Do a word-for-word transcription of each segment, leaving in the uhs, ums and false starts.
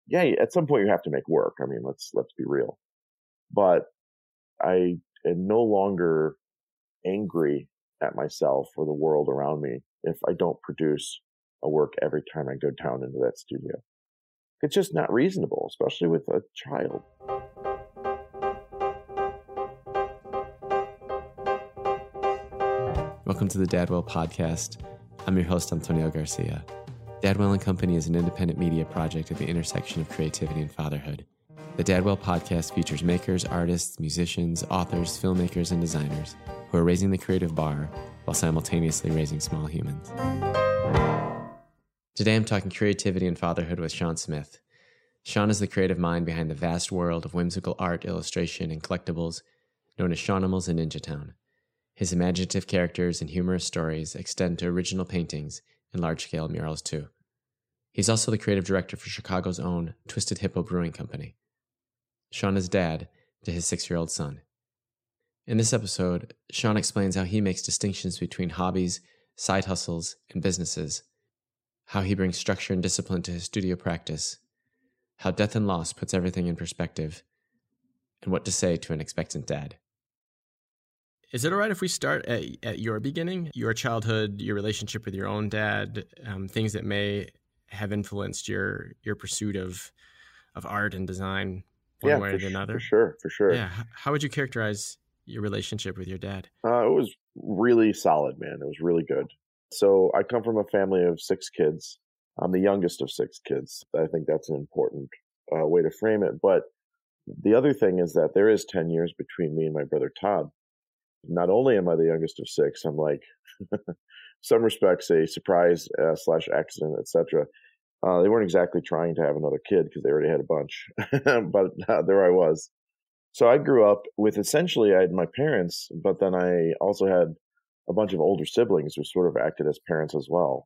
yeah, at some point you have to make work. I mean, let's let's be real. But I am no longer angry at myself or the world around me if I don't produce a work every time I go down into that studio. It's just not reasonable, especially with a child. Welcome to the Dadwell Podcast. I'm your host, Antonio Garcia. Dadwell and Company is an independent media project at the intersection of creativity and fatherhood. The Dadwell Podcast features makers, artists, musicians, authors, filmmakers, and designers who are raising the creative bar while simultaneously raising small humans. Today I'm talking creativity and fatherhood with Sean Smith. Sean is the creative mind behind the vast world of whimsical art, illustration, and collectibles known as Seanimals and Ninja Town. His imaginative characters and humorous stories extend to original paintings and large-scale murals too. He's also the creative director for Chicago's own Twisted Hippo Brewing Company. Sean is dad to his six-year-old son. In this episode, Sean explains how he makes distinctions between hobbies, side hustles, and businesses, how he brings structure and discipline to his studio practice, how death and loss puts everything in perspective, and what to say to an expectant dad. Is it all right if we start at, at your beginning, your childhood, your relationship with your own dad, um, things that may have influenced your your pursuit of of art and design one yeah, way or sh- another? For sure, for sure. Yeah. How would you characterize your relationship with your dad? Uh, it was really solid, man. It was really good. So I come from a family of six kids. I'm the youngest of six kids. I think that's an important uh, way to frame it. But the other thing is that there is ten years between me and my brother Todd. Not only am I the youngest of six, I'm like, some respects, a surprise uh, slash accident, et cetera. Uh, they weren't exactly trying to have another kid because they already had a bunch, but uh, there I was. So I grew up with essentially, I had my parents, but then I also had a bunch of older siblings who sort of acted as parents as well.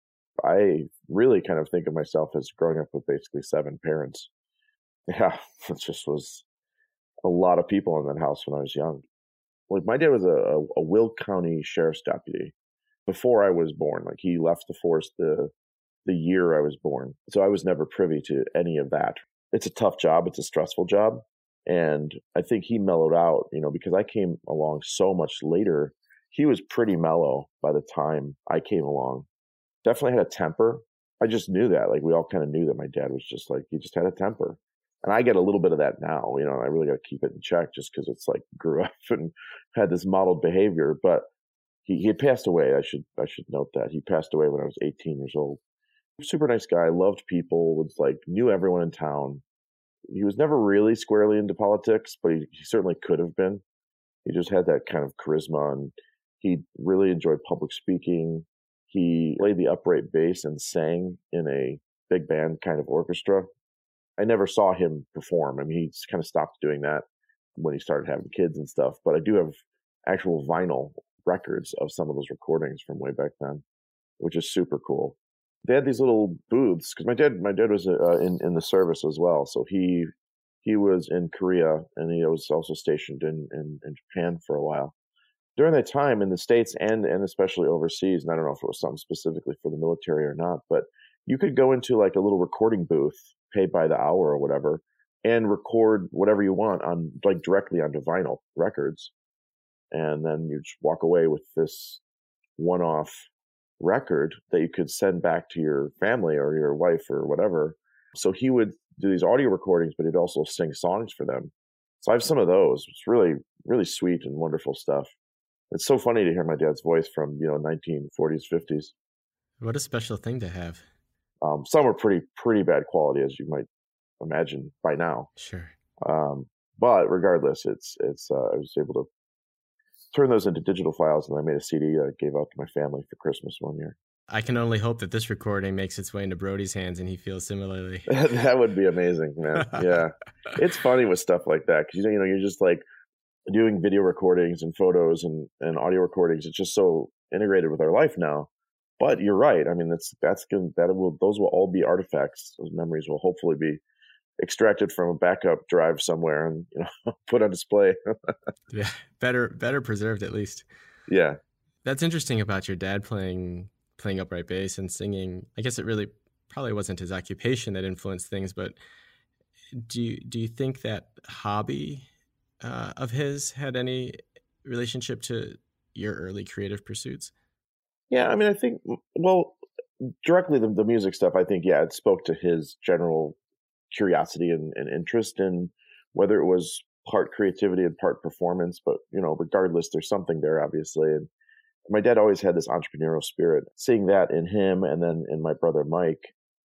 I really kind of think of myself as growing up with basically seven parents. Yeah, it just was a lot of people in that house when I was young. Like my dad was a, a, a Will County Sheriff's deputy before I was born. Like he left the force the the year I was born. So I was never privy to any of that. It's a tough job. It's a stressful job. And I think he mellowed out, you know, because I came along so much later. He was pretty mellow by the time I came along. Definitely had a temper. I just knew that. Like we all kind of knew that my dad was just like, he just had a temper. And I get a little bit of that now, you know, I really got to keep it in check just because it's like grew up and had this modeled behavior. But he, he had passed away. I should I should note that. He passed away when I was eighteen years old. Super nice guy, loved people, was like, knew everyone in town. He was never really squarely into politics, but he, he certainly could have been. He just had that kind of charisma, and he really enjoyed public speaking. He played the upright bass and sang in a big band kind of orchestra. I never saw him perform. I mean, he kind of stopped doing that when he started having kids and stuff. But I do have actual vinyl records of some of those recordings from way back then, which is super cool. They had these little booths because my dad, my dad was uh, in in the service as well. So he he was in Korea and he was also stationed in, in in Japan for a while. During that time in the States and and especially overseas, and I don't know if it was something specifically for the military or not, but you could go into like a little recording booth, paid by the hour or whatever, and record whatever you want on like directly onto vinyl records. And then you just walk away with this one-off record that you could send back to your family or your wife or whatever. So he would do these audio recordings, but he'd also sing songs for them. So I have some of those. It's really, really sweet and wonderful stuff. It's so funny to hear my dad's voice from, you know, nineteen forties, fifties. What a special thing to have. Um, some are pretty, pretty bad quality, as you might imagine by now. Sure. Um, but regardless, it's, it's, uh, I was able to turn those into digital files, and I made a C D that I gave out to my family for Christmas one year. I can only hope that this recording makes its way into Brody's hands and he feels similarly. That would be amazing, man. Yeah. It's funny with stuff like that because, you know, you're just like doing video recordings and photos and, and audio recordings. It's just so integrated with our life now. But you're right. I mean, that's that's good. That will those will all be artifacts. Those memories will hopefully be extracted from a backup drive somewhere and, you know, put on display. Yeah, better better preserved at least. Yeah, that's interesting about your dad playing playing upright bass and singing. I guess it really probably wasn't his occupation that influenced things, but do you, do you think that hobby uh, of his had any relationship to your early creative pursuits? Yeah, I mean, I think, well, directly the, the music stuff, I think, yeah, it spoke to his general curiosity and, and interest in whether it was part creativity and part performance. But, you know, regardless, there's something there, obviously. And my dad always had this entrepreneurial spirit. Seeing that in him and then in my brother Mike,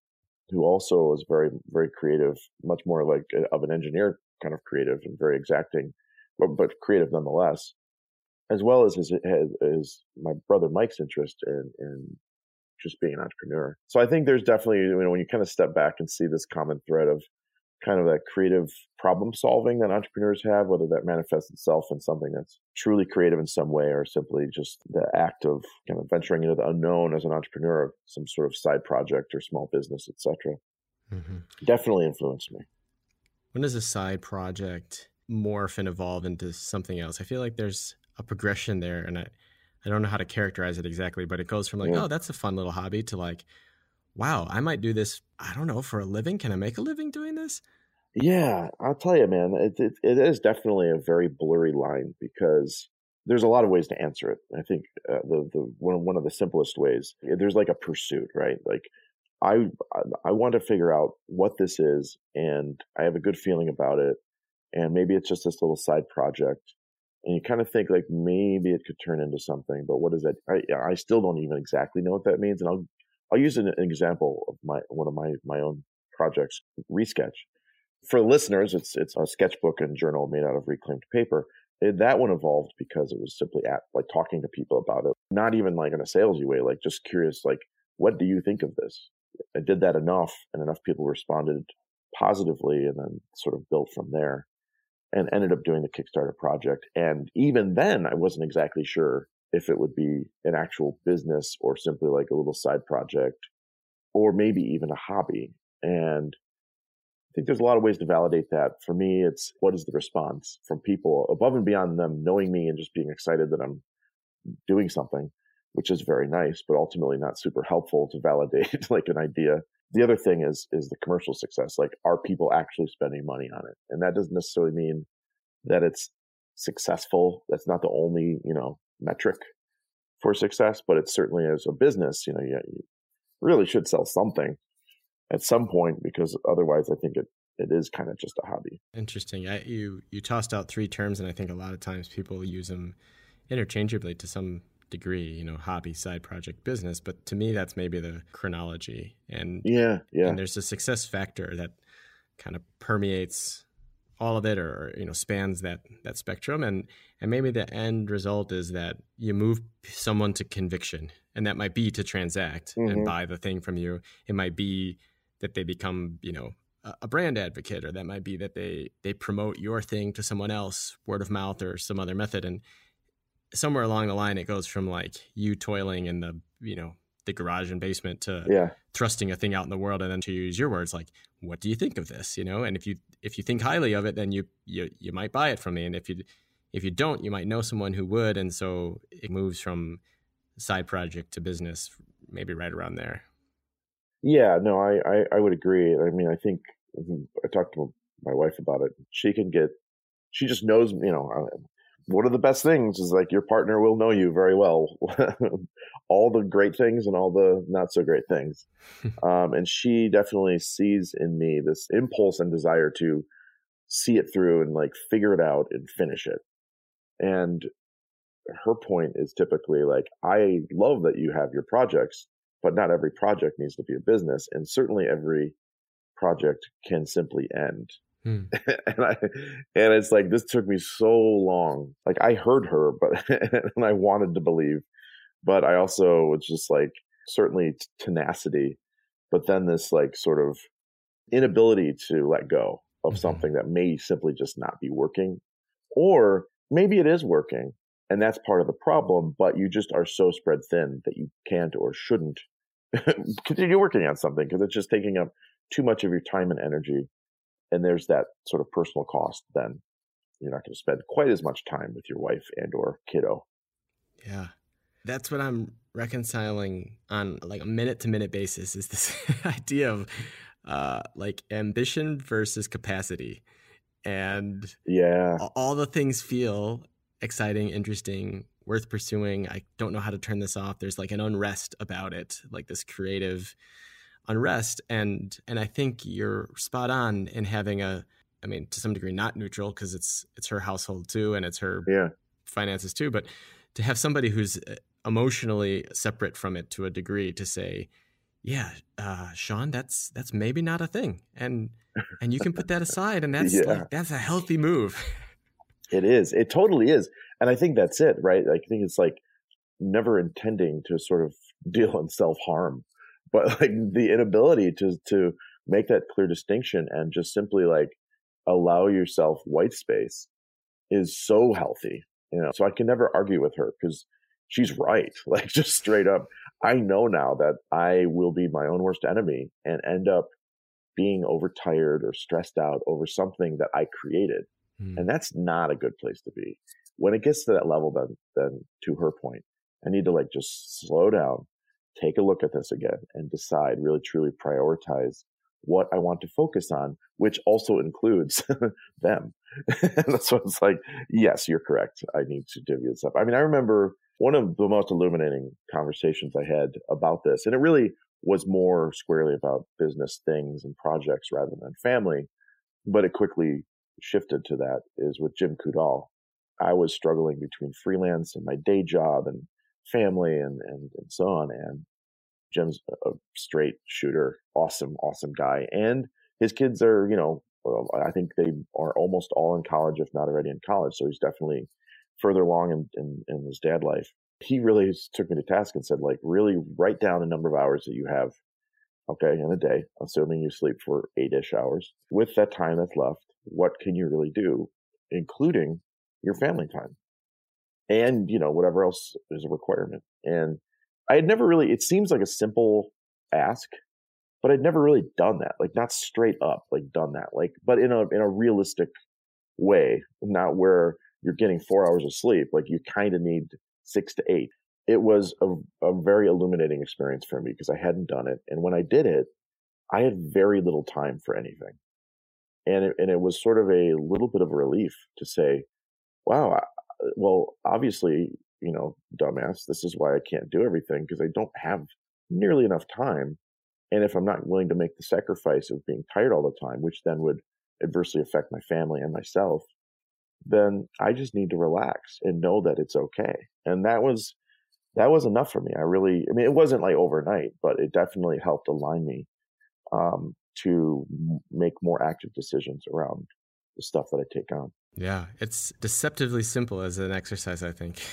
who also was very, very creative, much more like a, of an engineer kind of creative and very exacting, but, but creative nonetheless, as well as his, his, his my brother Mike's interest in, in just being an entrepreneur. So I think there's definitely, you know, when you kind of step back and see this common thread of kind of that creative problem solving that entrepreneurs have, whether that manifests itself in something that's truly creative in some way or simply just the act of kind of venturing into the unknown as an entrepreneur, some sort of side project or small business, et cetera. Mm-hmm. Definitely influenced me. When does a side project morph and evolve into something else? I feel like there's a progression there, and I, I don't know how to characterize it exactly, but it goes from like, yeah. oh, that's a fun little hobby to like, wow, I might do this, I don't know, for a living. Can I make a living doing this? Yeah, I'll tell you, man, it, it, it is definitely a very blurry line because there's a lot of ways to answer it. I think uh, the the one one of the simplest ways, there's like a pursuit, right? Like I I want to figure out what this is, and I have a good feeling about it, and maybe it's just this little side project, and you kind of think like maybe it could turn into something, but what is that? I I still don't even exactly know what that means, and I'll I'll use an, an example of my one of my my own projects, Resketch. For listeners, it's it's a sketchbook and journal made out of reclaimed paper. It, that one evolved because it was simply at like talking to people about it, not even like in a salesy way, like just curious, like, what do you think of this? I did that enough, and enough people responded positively, and then sort of built from there, and ended up doing the Kickstarter project. And even then, I wasn't exactly sure if it would be an actual business or simply like a little side project, or maybe even a hobby. And I think there's a lot of ways to validate that. For me, it's what is the response from people above and beyond them knowing me and just being excited that I'm doing something, which is very nice, but ultimately not super helpful to validate like an idea. The other thing is, is the commercial success. Like, are people actually spending money on it? And that doesn't necessarily mean that it's successful. That's not the only, you know, metric for success, but it certainly is a business. You know, you, you really should sell something at some point, because otherwise I think it, it is kind of just a hobby. Interesting. I, you, you tossed out three terms, and I think a lot of times people use them interchangeably to some degree, you know, hobby, side project, business. But to me, that's maybe the chronology. And yeah, yeah. And there's a success factor that kind of permeates all of it, or, you know, spans that, that spectrum. And, and maybe the end result is that you move someone to conviction, and that might be to transact mm-hmm. and buy the thing from you. It might be that they become, you know, a brand advocate, or that might be that they, they promote your thing to someone else, word of mouth or some other method. And somewhere along the line, it goes from like you toiling in the, you know, the garage and basement to yeah. thrusting a thing out in the world. And then, to use your words, like, what do you think of this? You know, and if you, if you think highly of it, then you, you, you might buy it from me. And if you, if you don't, you might know someone who would. And so it moves from side project to business, maybe right around there. Yeah, no, I, I, I would agree. I mean, I think I talked to my wife about it. She can get, she just knows, you know, one of the best things is like your partner will know you very well. All the great things and all the not so great things. um, and she definitely sees in me this impulse and desire to see it through and like figure it out and finish it. And her point is typically like, I love that you have your projects, but not every project needs to be a business. And certainly every project can simply end. Hmm. and I, and it's like, this took me so long. Like, I heard her, but, and I wanted to believe, but I also was just like, certainly tenacity, but then this like sort of inability to let go of mm-hmm. something that may simply just not be working, or maybe it is working and that's part of the problem, but you just are so spread thin that you can't or shouldn't continue working on something because it's just taking up too much of your time and energy. And there's that sort of personal cost. Then you're not going to spend quite as much time with your wife and or kiddo. Yeah. That's what I'm reconciling on like a minute to minute basis is this idea of uh, like ambition versus capacity. And Yeah. all the things feel exciting, interesting, worth pursuing. I don't know how to turn this off. There's like an unrest about it, like this creative unrest. And and I think you're spot on in having a, I mean, to some degree, not neutral because it's it's her household too, and it's her Yeah. finances too. But to have somebody who's emotionally separate from it to a degree to say, yeah, uh, Sean, that's that's maybe not a thing, and and you can put that aside, and that's Yeah. like that's a healthy move. It is. It totally is. And I think that's it, right? I think it's like never intending to sort of deal in self-harm, but like the inability to to make that clear distinction and just simply like allow yourself white space is so healthy. You know, so I can never argue with her because she's right. Like just straight up, I know now that I will be my own worst enemy and end up being overtired or stressed out over something that I created. Hmm. And that's not a good place to be. When it gets to that level, then, then to her point, I need to like just slow down, take a look at this again and decide, really truly prioritize what I want to focus on, which also includes them. That's what it's like. Yes, you're correct. I need to divvy this up. I mean, I remember one of the most illuminating conversations I had about this, and it really was more squarely about business things and projects rather than family, but it quickly shifted to that, is with Jim Coudal. I was struggling between freelance and my day job and family and, and, and so on. And Jim's a straight shooter, awesome, awesome guy. And his kids are, you know, well, I think they are almost all in college, if not already in college. So he's definitely further along in, in, in his dad life. He really took me to task and said, like, really write down the number of hours that you have, okay, in a day, assuming you sleep for eight-ish hours. With that time that's left, what can you really do, including your family time and, you know, whatever else is a requirement. And I had never really, it seems like a simple ask, but I'd never really done that, like not straight up, like done that, like, but in a, in a realistic way, not where you're getting four hours of sleep. Like you kind of need six to eight. It was a, a very illuminating experience for me because I hadn't done it. And when I did it, I had very little time for anything. And it, and it was sort of a little bit of a relief to say, wow, I, well, obviously, you know, dumbass, this is why I can't do everything because I don't have nearly enough time. And if I'm not willing to make the sacrifice of being tired all the time, which then would adversely affect my family and myself, then I just need to relax and know that it's okay. And that was, that was enough for me. I really, I mean, it wasn't like overnight, but it definitely helped align me um, to m- make more active decisions around the stuff that I take on. Yeah, it's deceptively simple as an exercise, I think.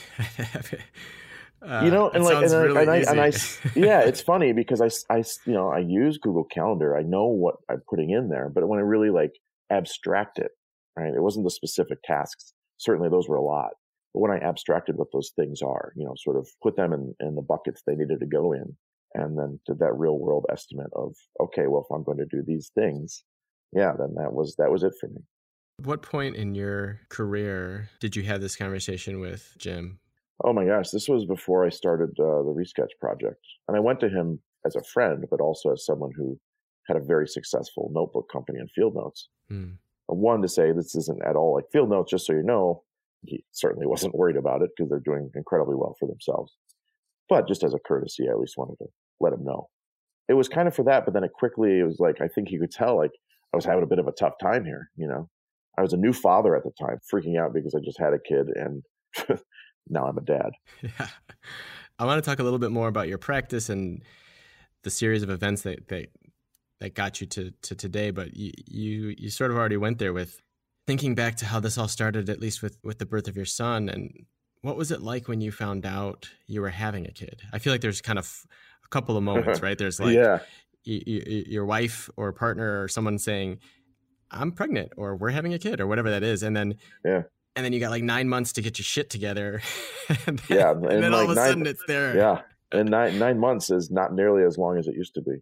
uh, you know, and like, and, really and, I, easy. and I, yeah, it's funny because I, I, you know, I use Google Calendar. I know what I'm putting in there, but when I really like abstract it, right, it wasn't the specific tasks. Certainly those were a lot. But when I abstracted what those things are, you know, sort of put them in, in the buckets they needed to go in, and then did that real world estimate of, okay, well, if I'm going to do these things, yeah, then that was, that was it for me. What point in your career did you have this conversation with Jim? Oh my gosh, this was before I started uh, the Resketch project. And I went to him as a friend, but also as someone who had a very successful notebook company and Field Notes. Hmm. I wanted to say this isn't at all like Field Notes, just so you know. He certainly wasn't worried about it because they're doing incredibly well for themselves. But just as a courtesy, I at least wanted to let him know. It was kind of for that, but then it quickly, it was like, I think he could tell, like, I was having a bit of a tough time here, you know? I was a new father at the time, freaking out because I just had a kid and now I'm a dad. Yeah. I want to talk a little bit more about your practice and the series of events that that, that got you to, to today, but you, you you sort of already went there with thinking back to how this all started, at least with, with the birth of your son. And what was it like when you found out you were having a kid? I feel like there's kind of a couple of moments, right? There's like yeah. y- y- your wife or partner or someone saying, I'm pregnant or we're having a kid or whatever that is. And then, yeah. and then you got like nine months to get your shit together. and then, yeah. And, and then like all of a nine, sudden it's there. Yeah. And nine, nine months is not nearly as long as it used to be.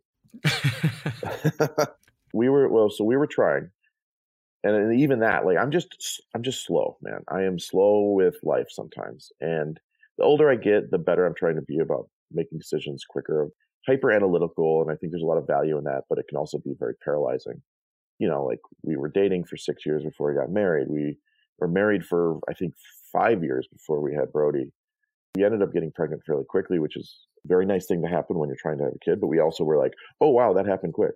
we were, well, so we were trying. And even that, like, I'm just, I'm just slow, man. I am slow with life sometimes. And the older I get, the better I'm trying to be about making decisions quicker, hyper analytical. And I think there's a lot of value in that, but it can also be very paralyzing. You know, like we were dating for six years before we got married. We were married for, I think, five years before we had Brody. We ended up getting pregnant fairly quickly, which is a very nice thing to happen when you're trying to have a kid. But we also were like, oh, wow, that happened quick.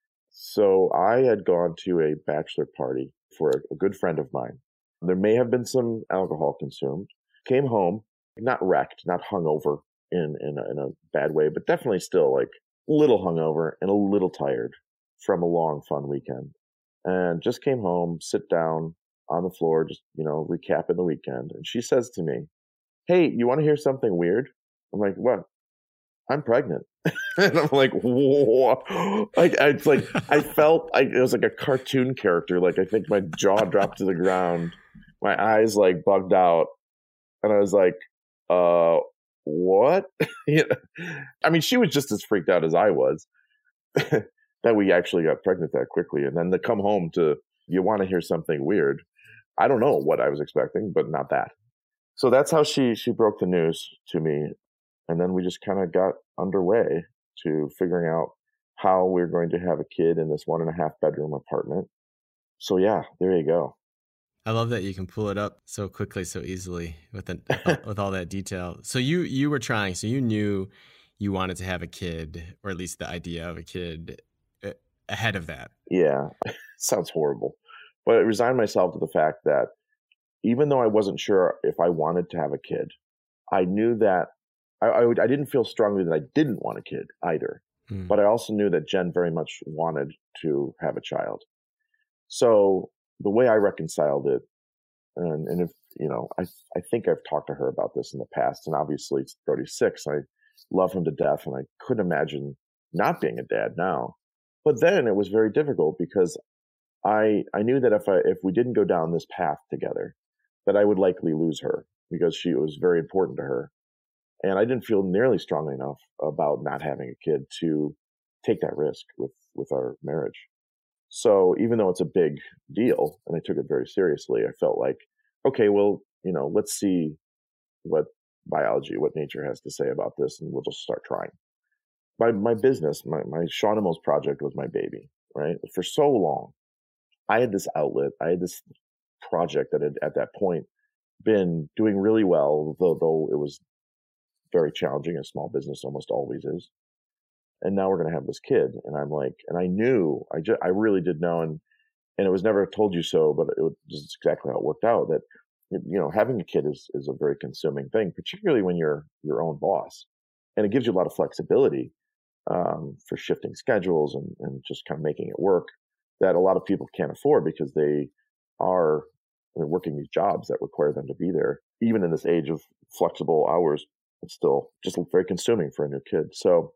So I had gone to a bachelor party for a, a good friend of mine. There may have been some alcohol consumed. Came home, not wrecked, not hungover in, in, a, in a bad way, but definitely still like a little hungover and a little tired from a long, fun weekend. And just came home, sit down on the floor, just, you know, recapping the weekend. And she says to me, hey, you want to hear something weird? I'm like, what? I'm pregnant. And I'm like, whoa. Like, I, it's like, I felt like it was like a cartoon character. Like, I think my jaw dropped to the ground. My eyes like bugged out. And I was like, uh, what? You know? I mean, she was just as freaked out as I was that we actually got pregnant that quickly. And then to come home to, you want to hear something weird. I don't know what I was expecting, but not that. So that's how she, she broke the news to me. And then we just kind of got underway to figuring out how we're going to have a kid in this one and a half bedroom apartment. So yeah, there you go. I love that you can pull it up so quickly, so easily with the, with all that detail. So you you were trying, so you knew you wanted to have a kid, or at least the idea of a kid ahead of that. Yeah, sounds horrible. But I resigned myself to the fact that even though I wasn't sure if I wanted to have a kid, I knew that I, I, would, I didn't feel strongly that I didn't want a kid either. Hmm. But I also knew that Jen very much wanted to have a child. So the way I reconciled it, and, and if, you know, I, I think I've talked to her about this in the past, and obviously it's Brody's six. I love him to death, and I couldn't imagine not being a dad now. But then it was very difficult because I I knew that if I if we didn't go down this path together, that I would likely lose her because she was very important to her. And I didn't feel nearly strong enough about not having a kid to take that risk with, with our marriage. So even though it's a big deal and I took it very seriously, I felt like, okay, well, you know, let's see what biology, what nature has to say about this, and we'll just start trying. My my business, my, my Shawnimals project was my baby, right? For so long, I had this outlet. I had this project that had at that point been doing really well, though, though it was very challenging. A small business almost always is. And now we're going to have this kid. And I'm like, and I knew, I just, I really did know. And, and it was never told you so, but it was just exactly how it worked out that, you know, having a kid is, is a very consuming thing, particularly when you're your own boss. And it gives you a lot of flexibility um, for shifting schedules and, and just kind of making it work that a lot of people can't afford because they are working these jobs that require them to be there. Even in this age of flexible hours, it's still just very consuming for a new kid. So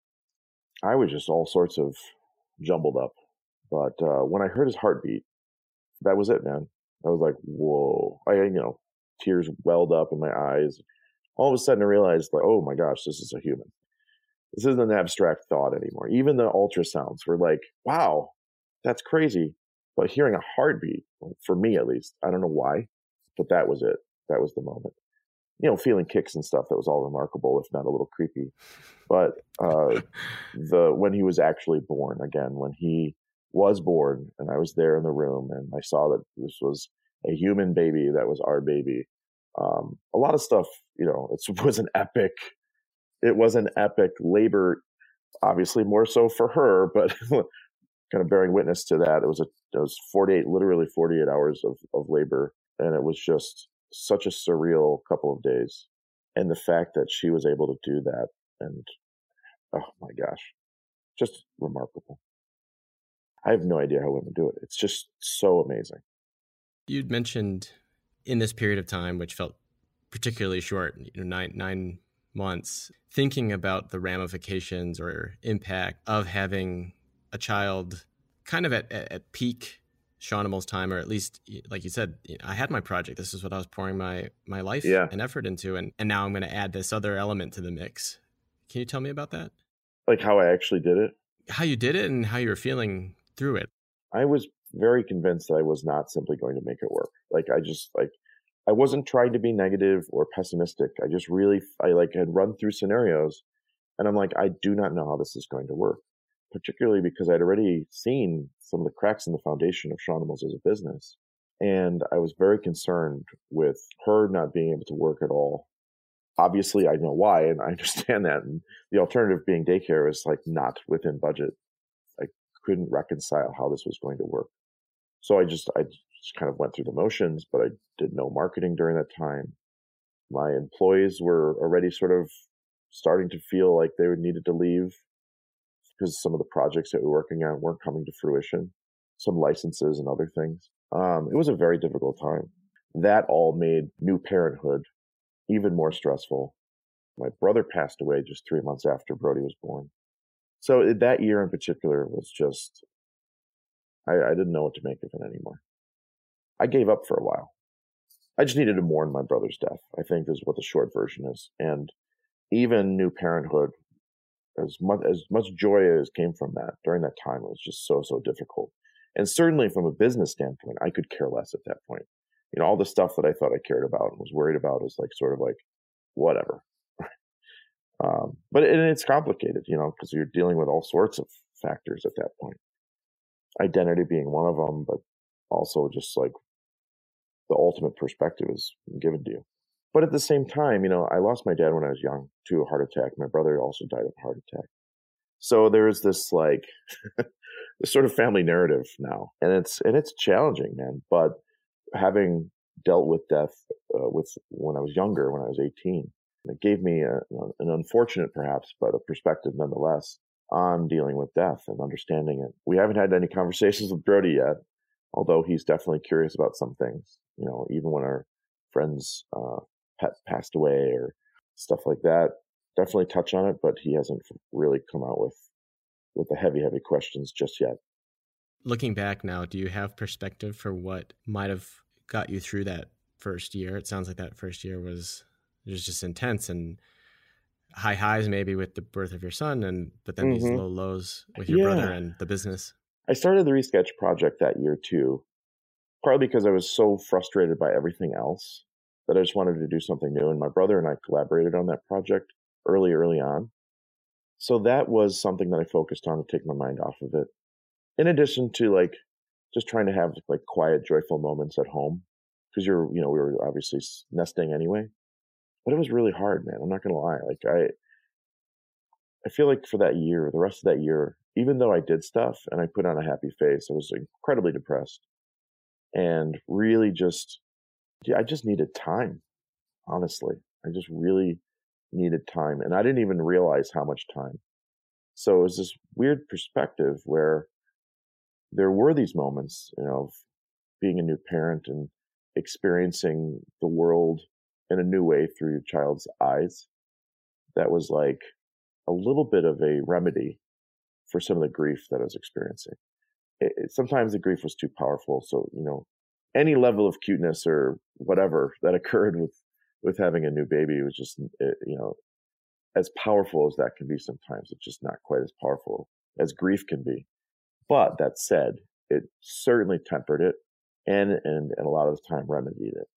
I was just all sorts of jumbled up. But uh, when I heard his heartbeat, that was it, man. I was like, whoa. I, you know, tears welled up in my eyes. All of a sudden I realized, like, oh my gosh, this is a human. This isn't an abstract thought anymore. Even the ultrasounds were like, wow, that's crazy. But hearing a heartbeat, for me at least, I don't know why, but that was it. That was the moment. You know, feeling kicks and stuff, that was all remarkable, if not a little creepy. But uh, the when he was actually born, again, when he was born and I was there in the room and I saw that this was a human baby, that was our baby. Um, a lot of stuff, you know, it was an epic, it was an epic labor, obviously more so for her, but kind of bearing witness to that. It was a, it was forty-eight, literally forty-eight hours of, of labor. And it was just such a surreal couple of days. And the fact that she was able to do that, and oh my gosh, just remarkable. I have no idea how women do it. It's just so amazing. You'd mentioned in this period of time, which felt particularly short, you know, nine, nine months, thinking about the ramifications or impact of having a child kind of at, at, at peak Shawnimals time, or at least, like you said, I had my project. This is what I was pouring my, my life yeah. and effort into. And, and now I'm going to add this other element to the mix. Can you tell me about that? Like how I actually did it? How you did it and how you were feeling through it. I was very convinced that I was not simply going to make it work. Like I just like, I wasn't trying to be negative or pessimistic. I just really, I like had run through scenarios and I'm like, I do not know how this is going to work, particularly because I'd already seen some of the cracks in the foundation of Shawnimals as a business. And I was very concerned with her not being able to work at all. Obviously, I know why, and I understand that. And the alternative being daycare is like not within budget. I couldn't reconcile how this was going to work. So I just, I just kind of went through the motions, but I did no marketing during that time. My employees were already sort of starting to feel like they needed to leave because some of the projects that we were working on weren't coming to fruition, some licenses and other things. Um, it was a very difficult time. That all made new parenthood even more stressful. My brother passed away just three months after Brody was born. So that year in particular was just, I, I didn't know what to make of it anymore. I gave up for a while. I just needed to mourn my brother's death, I think is what the short version is. And even new parenthood, as much as much joy as came from that during that time, it was just so, so difficult. And certainly from a business standpoint, I could care less at that point. You know, all the stuff that I thought I cared about and was worried about is like sort of like, whatever. um, but it, it's complicated, you know, because you're dealing with all sorts of factors at that point. Identity being one of them, but also just like the ultimate perspective is given to you. But at the same time, you know, I lost my dad when I was young to a heart attack. My brother also died of a heart attack. So there's this like this sort of family narrative now, and it's and it's challenging, man. But having dealt with death uh, with when I was younger, when I was eighteen, it gave me a, an unfortunate, perhaps, but a perspective nonetheless on dealing with death and understanding it. We haven't had any conversations with Brody yet, although he's definitely curious about some things. You know, even when our friends' uh, pet passed away or stuff like that, definitely touch on it, but he hasn't really come out with with the heavy, heavy questions just yet. Looking back now, do you have perspective for what might have got you through that first year? It sounds like that first year was was just intense and high highs maybe with the birth of your son, and but then mm-hmm. these low lows with your yeah. brother and the business. I started the Resketch project that year too, partly because I was so frustrated by everything else that I just wanted to do something new. And my brother and I collaborated on that project early, early on. So that was something that I focused on to take my mind off of it. In addition to like just trying to have like quiet, joyful moments at home, because you're, you know, we were obviously nesting anyway. But it was really hard, man. I'm not gonna lie. Like I, I feel like for that year, the rest of that year, even though I did stuff and I put on a happy face, I was incredibly depressed and really just, yeah, I just needed time. Honestly, I just really needed time, and I didn't even realize how much time. So it was this weird perspective where there were these moments, you know, of being a new parent and experiencing the world in a new way through your child's eyes. That was like a little bit of a remedy for some of the grief that I was experiencing. It, it, sometimes the grief was too powerful. So, you know, any level of cuteness or whatever that occurred with, with having a new baby was just, it, you know, as powerful as that can be sometimes, it's just not quite as powerful as grief can be. But that said, it certainly tempered it and, and, and a lot of the time remedied it.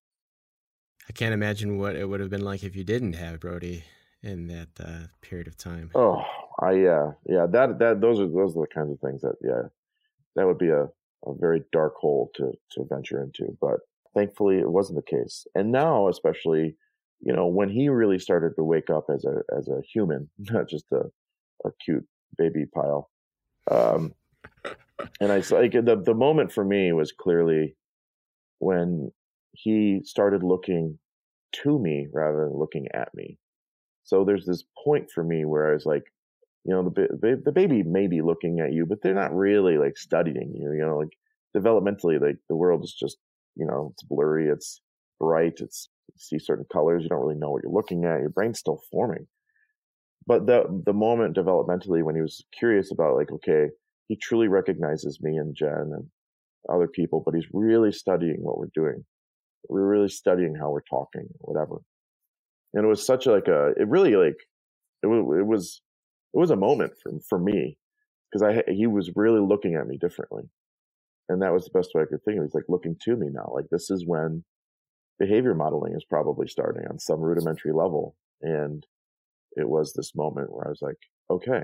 I can't imagine what it would have been like if you didn't have Brody in that uh, period of time. Oh, I yeah, yeah. That that those are those are the kinds of things that yeah, that would be a, a very dark hole to to venture into. But thankfully, it wasn't the case. And now, especially, you know, when he really started to wake up as a as a human, not just a a cute baby pile. Um, and I like the the moment for me was clearly when he started looking to me rather than looking at me. So there's this point for me where I was like, you know, the the baby may be looking at you, but they're not really like studying you. You know, like developmentally, like the world is just, you know, it's blurry, it's bright, it's you see certain colors, you don't really know what you're looking at. Your brain's still forming. But the the moment developmentally when he was curious about like, okay, he truly recognizes me and Jen and other people, but he's really studying what we're doing. We're really studying how we're talking, whatever. And it was such a, like a, it really like, it was, it was, it was a moment for, for me because I, he was really looking at me differently. And that was the best way I could think of. He's like looking to me now. Like, this is when behavior modeling is probably starting on some rudimentary level. And it was this moment where I was like, okay,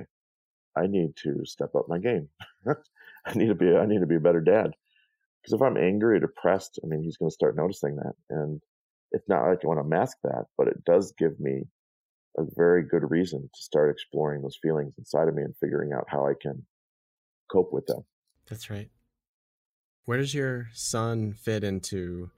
I need to step up my game. I need to be, I need to be a better dad. Because if I'm angry or depressed, I mean, he's going to start noticing that. And it's not like I want to mask that, but it does give me a very good reason to start exploring those feelings inside of me and figuring out how I can cope with them. That's right. Where does your son fit into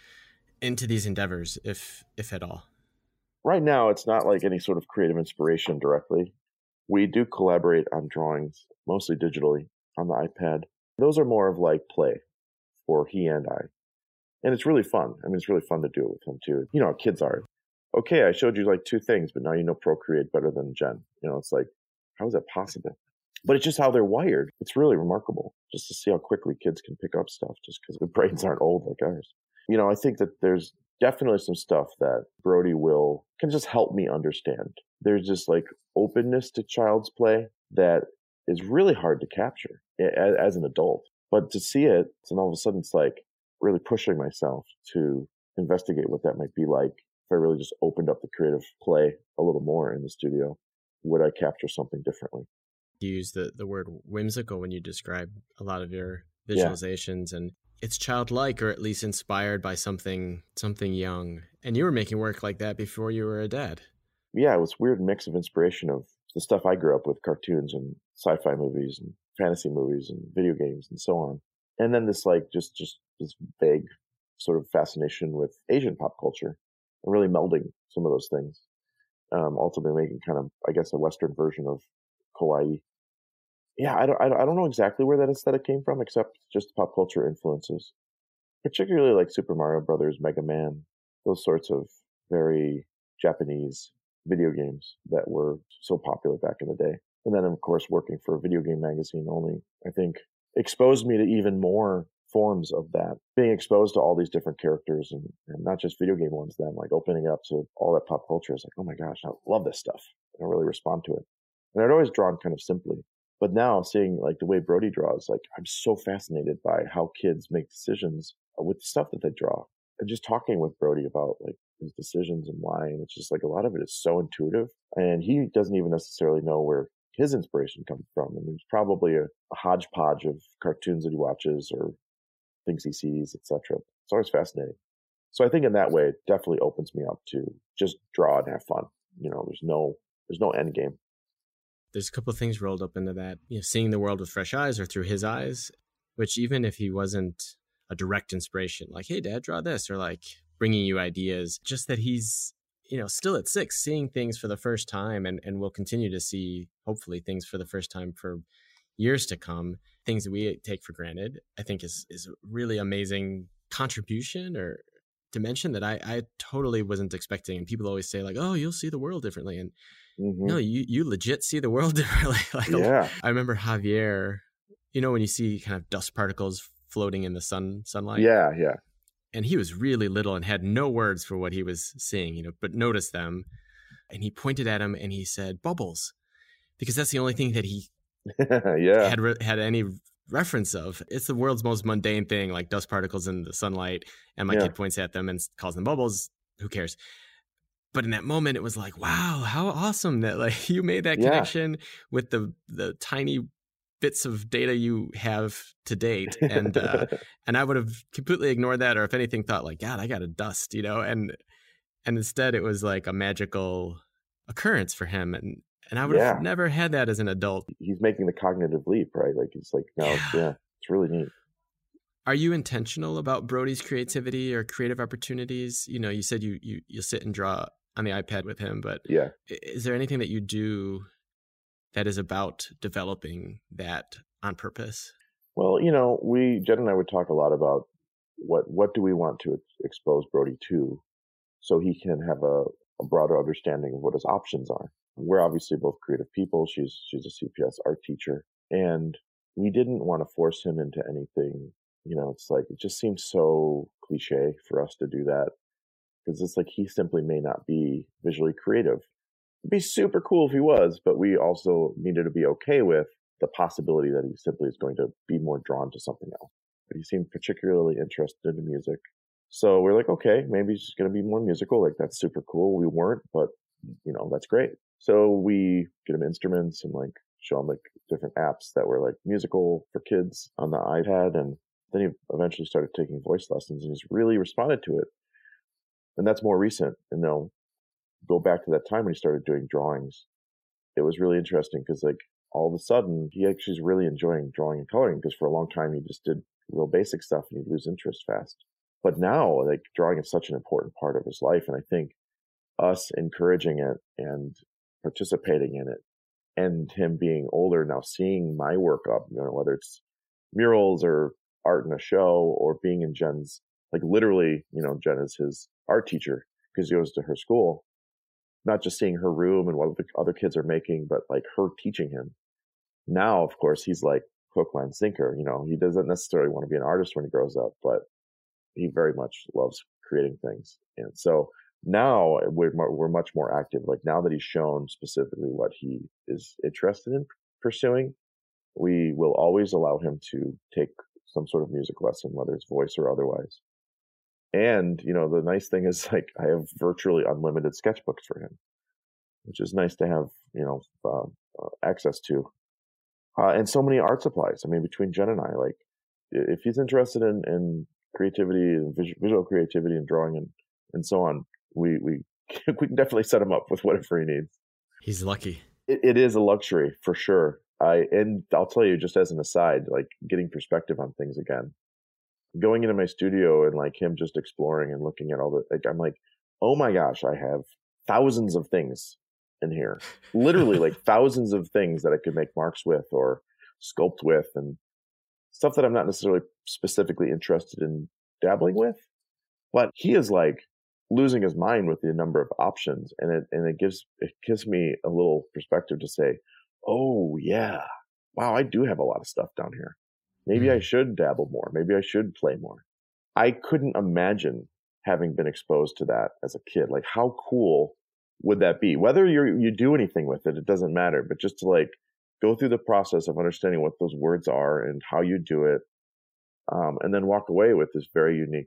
into these endeavors, if if at all? Right now, it's not like any sort of creative inspiration directly. We do collaborate on drawings, mostly digitally, on the iPad. Those are more of like play for he and I. And it's really fun. I mean, it's really fun to do it with him too. You know how kids are. Okay, I showed you like two things, but now you know Procreate better than Jen. You know, it's like, how is that possible? But it's just how they're wired. It's really remarkable just to see how quickly kids can pick up stuff just because their brains aren't old like ours. You know, I think that there's definitely some stuff that Brody will can just help me understand. There's just like openness to child's play that is really hard to capture as, as an adult. But to see it, and all of a sudden it's like really pushing myself to investigate what that might be like if I really just opened up the creative play a little more in the studio. Would I capture something differently? You use the, the word whimsical when you describe a lot of your visualizations, yeah. And it's childlike, or at least inspired by something something young. And you were making work like that before you were a dad. Yeah, it was a weird mix of inspiration of the stuff I grew up with, cartoons and sci-fi movies and fantasy movies and video games and so on. And then this like just just this vague sort of fascination with Asian pop culture and really melding some of those things. Um, ultimately making kind of, I guess, a Western version of kawaii. Yeah, I don't, I don't know exactly where that aesthetic came from, except just pop culture influences, particularly like Super Mario Brothers, Mega Man, those sorts of very Japanese video games that were so popular back in the day. And then, of course, working for a video game magazine only, I think, exposed me to even more forms of that. Being exposed to all these different characters and, and not just video game ones, then like opening up to all that pop culture is like, oh my gosh, I love this stuff. And I really respond to it. And I'd always drawn kind of simply. But now seeing like the way Brody draws, like I'm so fascinated by how kids make decisions with the stuff that they draw. And just talking with Brody about like his decisions and why. And it's just like a lot of it is so intuitive. And he doesn't even necessarily know where his inspiration comes from. I mean, it's probably a, a hodgepodge of cartoons that he watches or things he sees, et cetera. It's always fascinating. So I think in that way, it definitely opens me up to just draw and have fun. You know, there's no, there's no end game. There's a couple of things rolled up into that, you know, seeing the world with fresh eyes or through his eyes, which even if he wasn't a direct inspiration, like, hey, Dad, draw this, or like bringing you ideas, just that he's, you know, still at six, seeing things for the first time, and, and will continue to see, hopefully, things for the first time for years to come, things that we take for granted, I think is, is a really amazing contribution or dimension that I, I totally wasn't expecting. And people always say like, oh, you'll see the world differently. And mm-hmm. no, you, you legit see the world differently. Like, yeah. I remember Javier, you know, when you see kind of dust particles floating in the sun, sunlight. Yeah. Yeah. And he was really little and had no words for what he was seeing, you know, but noticed them. And he pointed at him and he said, bubbles, because that's the only thing that he yeah. had re- had any reference of. It's the world's most mundane thing, like dust particles in the sunlight, and my yeah. kid points at them and calls them bubbles. Who cares? But in that moment, it was like, wow, how awesome that like you made that connection yeah. with the the tiny bits of data you have to date, and uh, and I would have completely ignored that, or if anything, thought like, God, I got a dust, you know, and and instead it was like a magical occurrence for him, and. And I would yeah. have never had that as an adult. He's making the cognitive leap, right? Like it's like, no, yeah. It's, yeah, it's really neat. Are you intentional about Brody's creativity or creative opportunities? You know, you said you you you sit and draw on the iPad with him, but yeah, is there anything that you do that is about developing that on purpose? Well, you know, we Jen and I would talk a lot about what what do we want to expose Brody to, so he can have a, a broader understanding of what his options are. We're obviously both creative people. She's she's a C P S art teacher, and we didn't want to force him into anything. You know, it's like it just seems so cliche for us to do that, because it's like he simply may not be visually creative. It'd be super cool if he was, but we also needed to be okay with the possibility that he simply is going to be more drawn to something else. But he seemed particularly interested in music. So we're like, okay, maybe it's going to be more musical. Like, that's super cool. We weren't, but you know, that's great. So we get him instruments and like show him like different apps that were like musical for kids on the iPad. And then he eventually started taking voice lessons and he's really responded to it. And that's more recent. And they'll go back to that time when he started doing drawings. It was really interesting because like all of a sudden he actually is really enjoying drawing and coloring, because for a long time he just did real basic stuff and he'd lose interest fast. But now like drawing is such an important part of his life. And I think us encouraging it and participating in it, and him being older now, seeing my work up, you know, whether it's murals or art in a show or being in Jen's, like literally, you know, Jen is his art teacher because he goes to her school, not just seeing her room and what the other kids are making, but like her teaching him. Now, of course, he's like hook, line, sinker. You know, he doesn't necessarily want to be an artist when he grows up, but he very much loves creating things. And so now we're, we're much more active. Like now that he's shown specifically what he is interested in pursuing, we will always allow him to take some sort of music lesson, whether it's voice or otherwise. And, you know, the nice thing is like I have virtually unlimited sketchbooks for him, which is nice to have, you know, uh, uh, access to. Uh, and so many art supplies. I mean, between Jen and I, like if he's interested in, in creativity and visual, visual creativity and drawing and, and so on, we, we, we can definitely set him up with whatever he needs. He's lucky. It, it is a luxury for sure. I, and I'll tell you just as an aside, like getting perspective on things again, going into my studio and like him just exploring and looking at all the, like, I'm like, oh my gosh, I have thousands of things in here, literally like thousands of things that I could make marks with or sculpt with and stuff that I'm not necessarily specifically interested in dabbling with. But he is like losing his mind with the number of options. And it, and it gives, it gives me a little perspective to say, oh yeah, wow, I do have a lot of stuff down here. Maybe I should dabble more. Maybe I should play more. I couldn't imagine having been exposed to that as a kid. Like, how cool would that be? Whether you you do anything with it, it doesn't matter. But just to like go through the process of understanding what those words are and how you do it, um, and then walk away with this very unique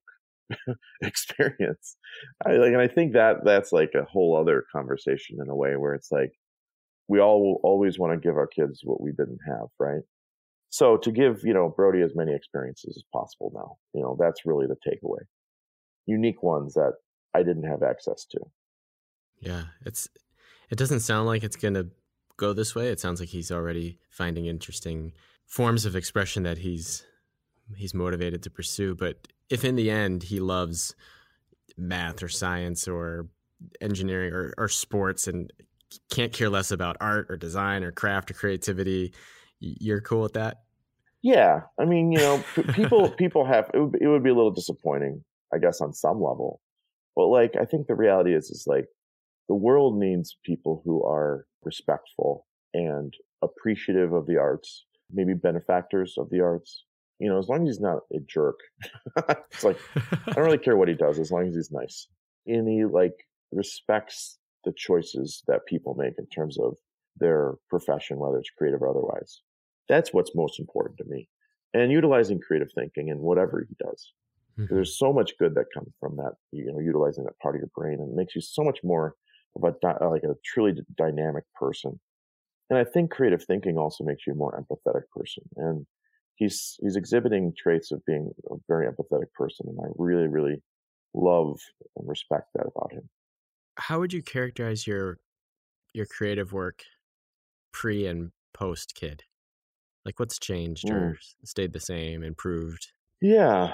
experience. I like, and I think that that's like a whole other conversation in a way, where it's like we all always want to give our kids what we didn't have, right? So to give, you know, Brody as many experiences as possible now, you know, that's really the takeaway. Unique ones that I didn't have access to. Yeah, it's it doesn't sound like it's going to go this way. It sounds like he's already finding interesting forms of expression that he's he's motivated to pursue. But if in the end he loves math or science or engineering or, or sports and can't care less about art or design or craft or creativity, you're cool with that? Yeah. I mean, you know, people, people have, it would, it would be a little disappointing, I guess, on some level. But like, I think the reality is, is like the world needs people who are respectful and appreciative of the arts, maybe benefactors of the arts. You know, as long as he's not a jerk, it's like, I don't really care what he does as long as he's nice. And he like respects the choices that people make in terms of their profession, whether it's creative or otherwise. That's what's most important to me. And utilizing creative thinking in whatever he does. Mm-hmm. There's so much good that comes from that, you know, utilizing that part of your brain, and it makes you so much more of a, like a truly dynamic person. And I think creative thinking also makes you a more empathetic person. And he's, he's exhibiting traits of being a very empathetic person. And I really, really love and respect that about him. How would you characterize your, your creative work pre and post kid? Like, what's changed mm. or stayed the same, improved? Yeah.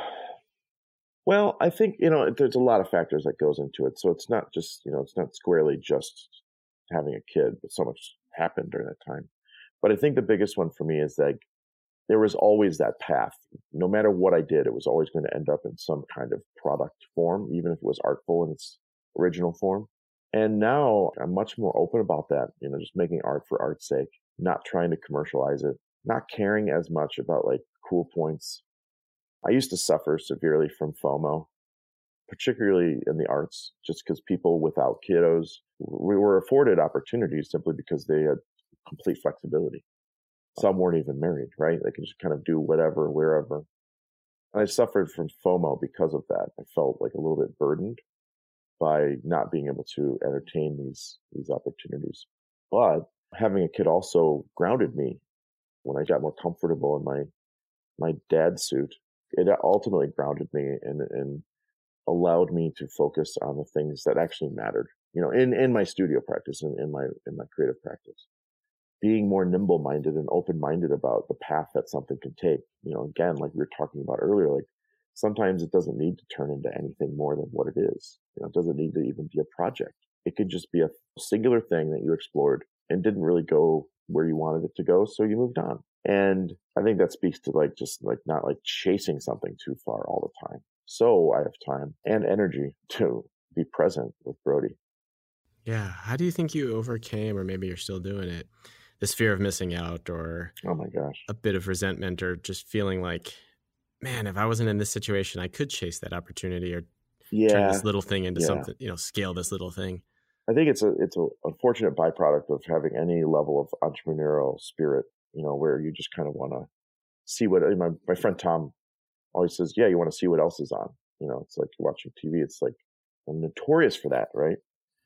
Well, I think, you know, there's a lot of factors that goes into it. So it's not just, you know, it's not squarely just having a kid, but so much happened during that time. But I think the biggest one for me is that there was always that path. No matter what I did, it was always going to end up in some kind of product form, even if it was artful in its original form. And now I'm much more open about that, you know, just making art for art's sake, not trying to commercialize it, not caring as much about like cool points. I used to suffer severely from FOMO, particularly in the arts, just because people without kiddos, we were afforded opportunities simply because they had complete flexibility. Some weren't even married, right? They could just kind of do whatever, wherever. I suffered from FOMO because of that. I felt like a little bit burdened by not being able to entertain these these opportunities. But having a kid also grounded me when I got more comfortable in my my dad suit. It ultimately grounded me and and allowed me to focus on the things that actually mattered. You know, in, in my studio practice and in, in my in my creative practice. Being more nimble minded and open minded about the path that something can take. You know, again, like we were talking about earlier, like sometimes it doesn't need to turn into anything more than what it is. You know, it doesn't need to even be a project. It could just be a singular thing that you explored and didn't really go where you wanted it to go. So you moved on. And I think that speaks to like, just like not like chasing something too far all the time. So I have time and energy to be present with Brody. Yeah. How do you think you overcame, or maybe you're still doing it, this fear of missing out, or oh my gosh, a bit of resentment, or just feeling like, man, if I wasn't in this situation, I could chase that opportunity, or yeah, turn this little thing into yeah. something, you know, scale this little thing? I think it's a it's a unfortunate byproduct of having any level of entrepreneurial spirit, you know, where you just kind of want to see what my my friend Tom always says, yeah, you want to see what else is on. You know, it's like watching T V. It's like, I'm notorious for that, right?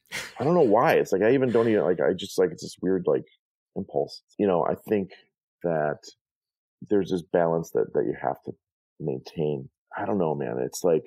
I don't know why. It's like, I even don't even like, I just like, it's this weird like impulse. You know, I think that there's this balance that, that you have to maintain. I don't know, man. It's like,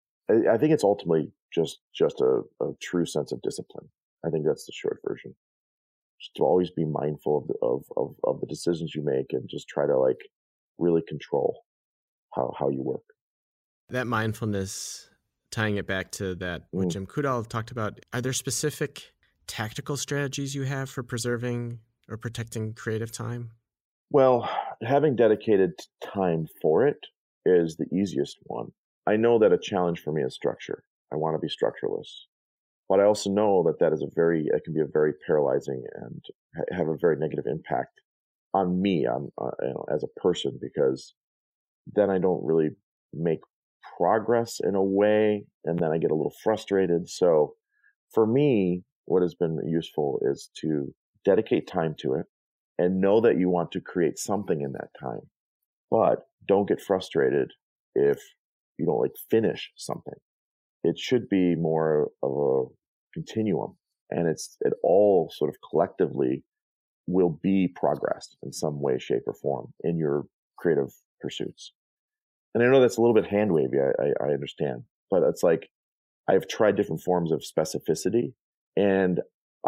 I, I think it's ultimately just, just a, a true sense of discipline. I think that's the short version. Just to always be mindful of the, of, of, of the decisions you make and just try to like really control how, how you work. That mindfulness, tying it back to that, what Mm. Jim Coudal talked about, are there specific tactical strategies you have for preserving or protecting creative time? Well, having dedicated time for it is the easiest one. I know that a challenge for me is structure. I want to be structureless. But I also know that that is a very, it can be a very paralyzing and ha- have a very negative impact on me on, uh, you know, as a person, because then I don't really make progress in a way, and then I get a little frustrated. So for me, what has been useful is to dedicate time to it and know that you want to create something in that time, but don't get frustrated if you don't like finish something. It should be more of a continuum, and it's, it all sort of collectively will be progressed in some way, shape, or form in your creative pursuits. And I know that's a little bit hand wavy. I, I, I understand, but it's like, I've tried different forms of specificity and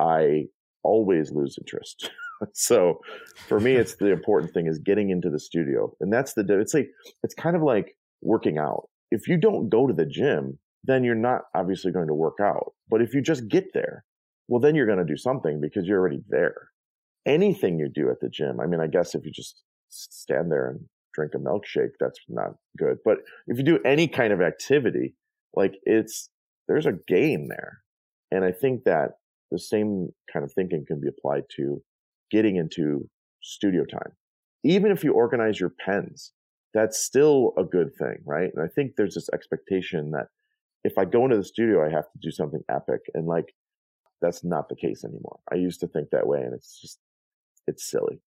I always lose interest. So for me, it's the important thing is getting into the studio. And that's the, it's like, it's kind of like working out. If you don't go to the gym, then you're not obviously going to work out. But if you just get there, well, then you're going to do something because you're already there. Anything you do at the gym, I mean, I guess if you just stand there and drink a milkshake, that's not good. But if you do any kind of activity, like it's, there's a gain there. And I think that the same kind of thinking can be applied to getting into studio time. Even if you organize your pens, that's still a good thing, right? And I think there's this expectation that if I go into the studio, I have to do something epic. And like, that's not the case anymore. I used to think that way, and it's just, it's silly.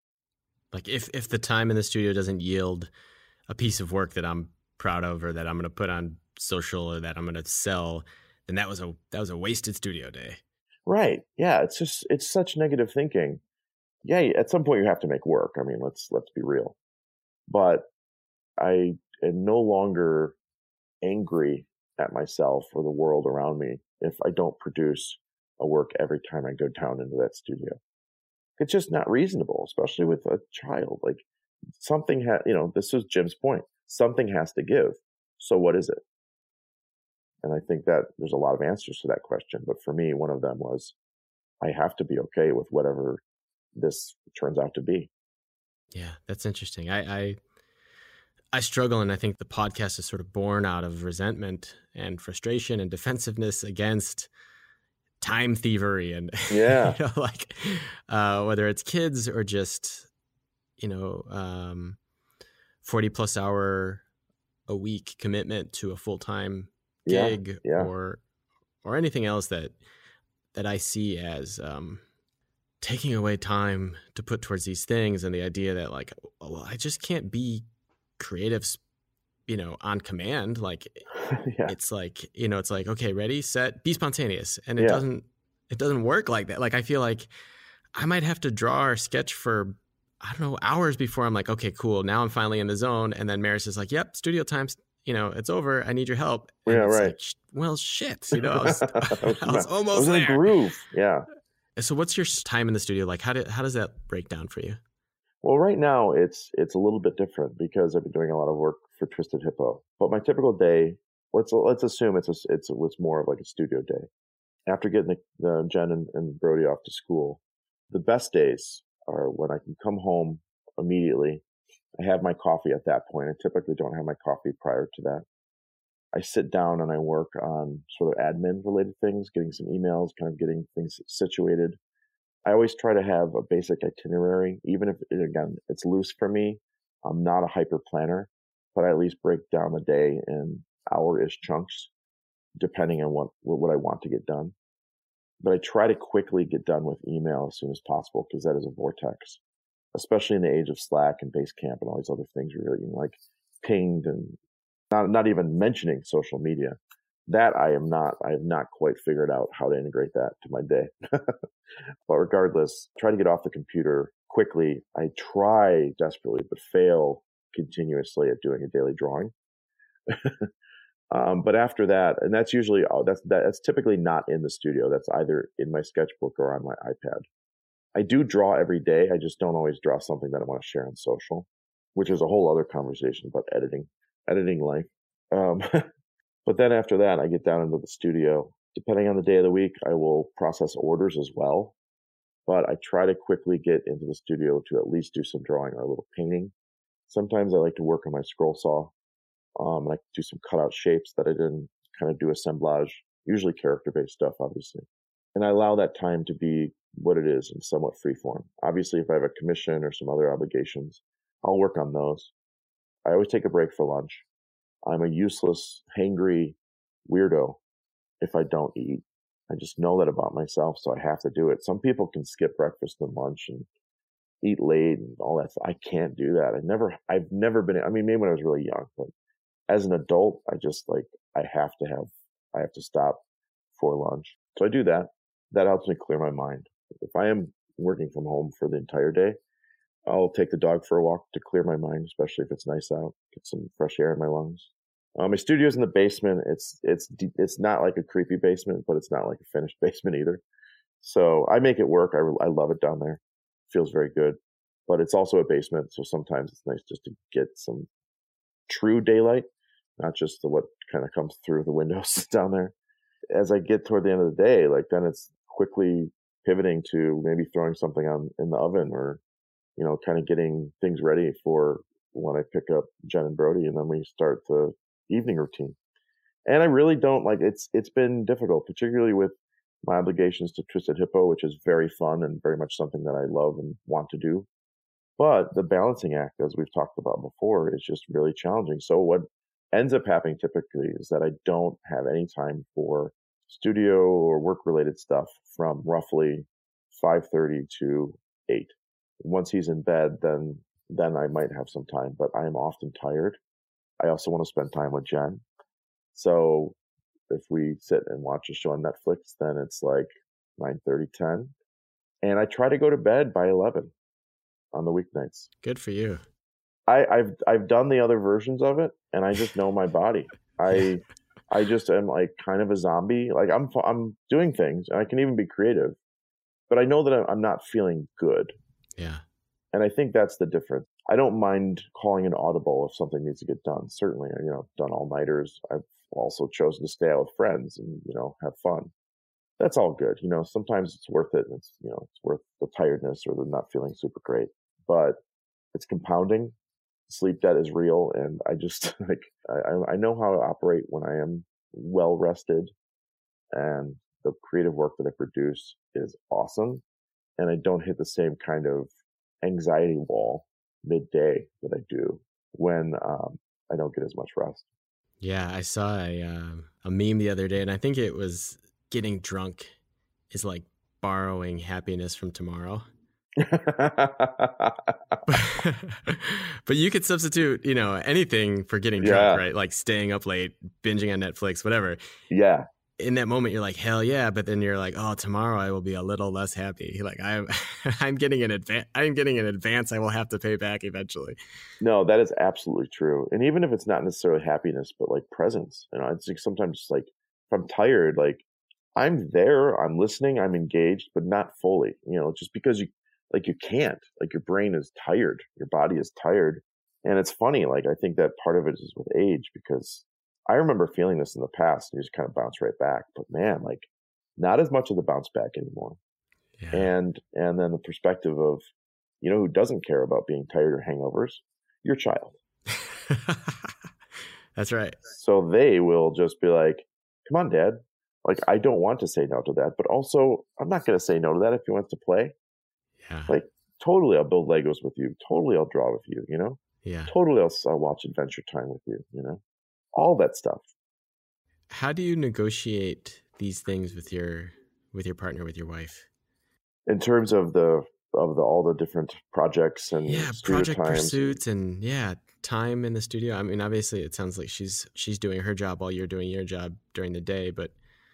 Like if, if the time in the studio doesn't yield a piece of work that I'm proud of, or that I'm going to put on social, or that I'm going to sell, then that was a, that was a wasted studio day. Right. Yeah. It's just, it's such negative thinking. Yeah. At some point you have to make work. I mean, let's, let's be real, but I am no longer angry at myself or the world around me if I don't produce a work every time I go down into that studio. It's just not reasonable, especially with a child. Like something has, you know, this was Jim's point. Something has to give. So what is it? And I think that there's a lot of answers to that question. But for me, one of them was, I have to be okay with whatever this turns out to be. Yeah, that's interesting. I, I, I struggle, and I think the podcast is sort of born out of resentment and frustration and defensiveness against time thievery, and yeah, you know, like uh, whether it's kids or just, you know, um, forty plus hour a week commitment to a full time gig, yeah, yeah. or or anything else that that I see as um, taking away time to put towards these things, and the idea that like, oh, well, I just can't be creative you know, on command. Like yeah. it's like, you know, it's like, okay, ready, set, be spontaneous. And it Yeah. doesn't, it doesn't work like that. Like, I feel like I might have to draw or sketch for, I don't know, hours before I'm like, okay, cool. Now I'm finally in the zone. And then Maris is like, yep, studio time's, you know, it's over. I need your help. And Yeah, it's right. like, well, shit, you know, I was, I was, I was not- almost I was in there. a groove. Yeah. So what's your time in the studio like? How did, how does that break down for you? Well, right now it's it's a little bit different because I've been doing a lot of work for Twisted Hippo. But my typical day, let's let's assume it's a, it's it's more of like a studio day. After getting the, the Jen and, and Brody off to school, the best days are when I can come home immediately. I have my coffee at that point. I typically don't have my coffee prior to that. I sit down and I work on sort of admin related things, getting some emails, kind of getting things situated. I always try to have a basic itinerary, even if, again, it's loose for me. I'm not a hyper planner, but I at least break down the day in hour-ish chunks, depending on what, what I want to get done. But I try to quickly get done with email as soon as possible because that is a vortex, especially in the age of Slack and Basecamp and all these other things you're really like pinged and not, not even mentioning social media. That I am not, I have not quite figured out how to integrate that to my day. But regardless, try to get off the computer quickly. I try desperately, but fail continuously at doing a daily drawing. um, but after that, and that's usually, oh, that's, that's typically not in the studio. That's either in my sketchbook or on my iPad. I do draw every day. I just don't always draw something that I want to share on social, which is a whole other conversation about editing, editing life. Um, But then after that, I get down into the studio. Depending on the day of the week, I will process orders as well. But I try to quickly get into the studio to at least do some drawing or a little painting. Sometimes I like to work on my scroll saw. Um, and I do some cutout shapes that I didn't kind of do assemblage, usually character-based stuff, obviously. And I allow that time to be what it is in somewhat free form. Obviously, if I have a commission or some other obligations, I'll work on those. I always take a break for lunch. I'm a useless, hangry weirdo if I don't eat. I just know that about myself, so I have to do it. Some people can skip breakfast and lunch and eat late and all that. I can't do that. I never, I've never been, I mean, maybe when I was really young, but as an adult, I just like, I have to have, I have to stop for lunch. So I do that. That helps me clear my mind. If I am working from home for the entire day, I'll take the dog for a walk to clear my mind, especially if it's nice out, get some fresh air in my lungs. Um, my studio's in the basement. It's it's it's not like a creepy basement, but it's not like a finished basement either. So I make it work. I, I love it down there. It feels very good. But it's also a basement, so sometimes it's nice just to get some true daylight, not just the what kind of comes through the windows down there. As I get toward the end of the day, like then it's quickly pivoting to maybe throwing something on in the oven or, you know, kind of getting things ready for when I pick up Jen and Brody, and then we start the evening routine. And I really don't like it's it's been difficult, particularly with my obligations to Twisted Hippo, which is very fun and very much something that I love and want to do. But the balancing act, as we've talked about before, is just really challenging. So what ends up happening typically is that I don't have any time for studio or work related stuff from roughly five thirty to eight. Once he's in bed, then then I might have some time, but I am often tired. I also want to spend time with Jen. So if we sit and watch a show on Netflix, then it's like nine thirty, ten. And I try to go to bed by eleven on the weeknights. Good for you. I, I've I've done the other versions of it, and I just know my body. I I just am like kind of a zombie. Like I'm I'm doing things, and I can even be creative, but I know that I'm not feeling good. Yeah. And I think that's the difference. I don't mind calling an audible if something needs to get done. Certainly, you know, I've done all-nighters. I've also chosen to stay out with friends and, you know, have fun. That's all good. You know, sometimes it's worth it. And it's, you know, it's worth the tiredness or the not feeling super great. But it's compounding. Sleep debt is real. And I just, like, I, I know how to operate when I am well rested. And the creative work that I produce is awesome. And I don't hit the same kind of anxiety wall midday that I do when um, I don't get as much rest. Yeah, I saw a um, a meme the other day, and I think it was getting drunk is like borrowing happiness from tomorrow. But you could substitute, you know, anything for getting Yeah. drunk, right? Like staying up late, binging on Netflix, whatever. Yeah. In that moment, you're like, hell yeah. But then you're like, oh, tomorrow I will be a little less happy. Like I'm, I'm getting an advance. I'm getting an advance. I will have to pay back eventually. No, that is absolutely true. And even if it's not necessarily happiness, but like presence, you know, it's like sometimes just like if I'm tired, like I'm there, I'm listening, I'm engaged, but not fully, you know, just because you like you can't, like your brain is tired, your body is tired. And it's funny, like I think that part of it is with age because I remember feeling this in the past and you just kind of bounce right back. But man, like not as much of the bounce back anymore. Yeah. And and then the perspective of, you know, who doesn't care about being tired or hangovers? Your child. That's right. So they will just be like, come on, Dad. Like, I don't want to say no to that, but also I'm not going to say no to that if he wants to play. Yeah. Like, totally, I'll build Legos with you. Totally, I'll draw with you, you know? Yeah. Totally, I'll, I'll watch Adventure Time with you, you know? All that stuff. How do you negotiate these things with your with your partner, with your wife? In terms of the of the all the different projects and yeah, project times. pursuits and yeah, time in the studio. I mean, obviously, it sounds like she's she's doing her job while you're doing your job during the day. But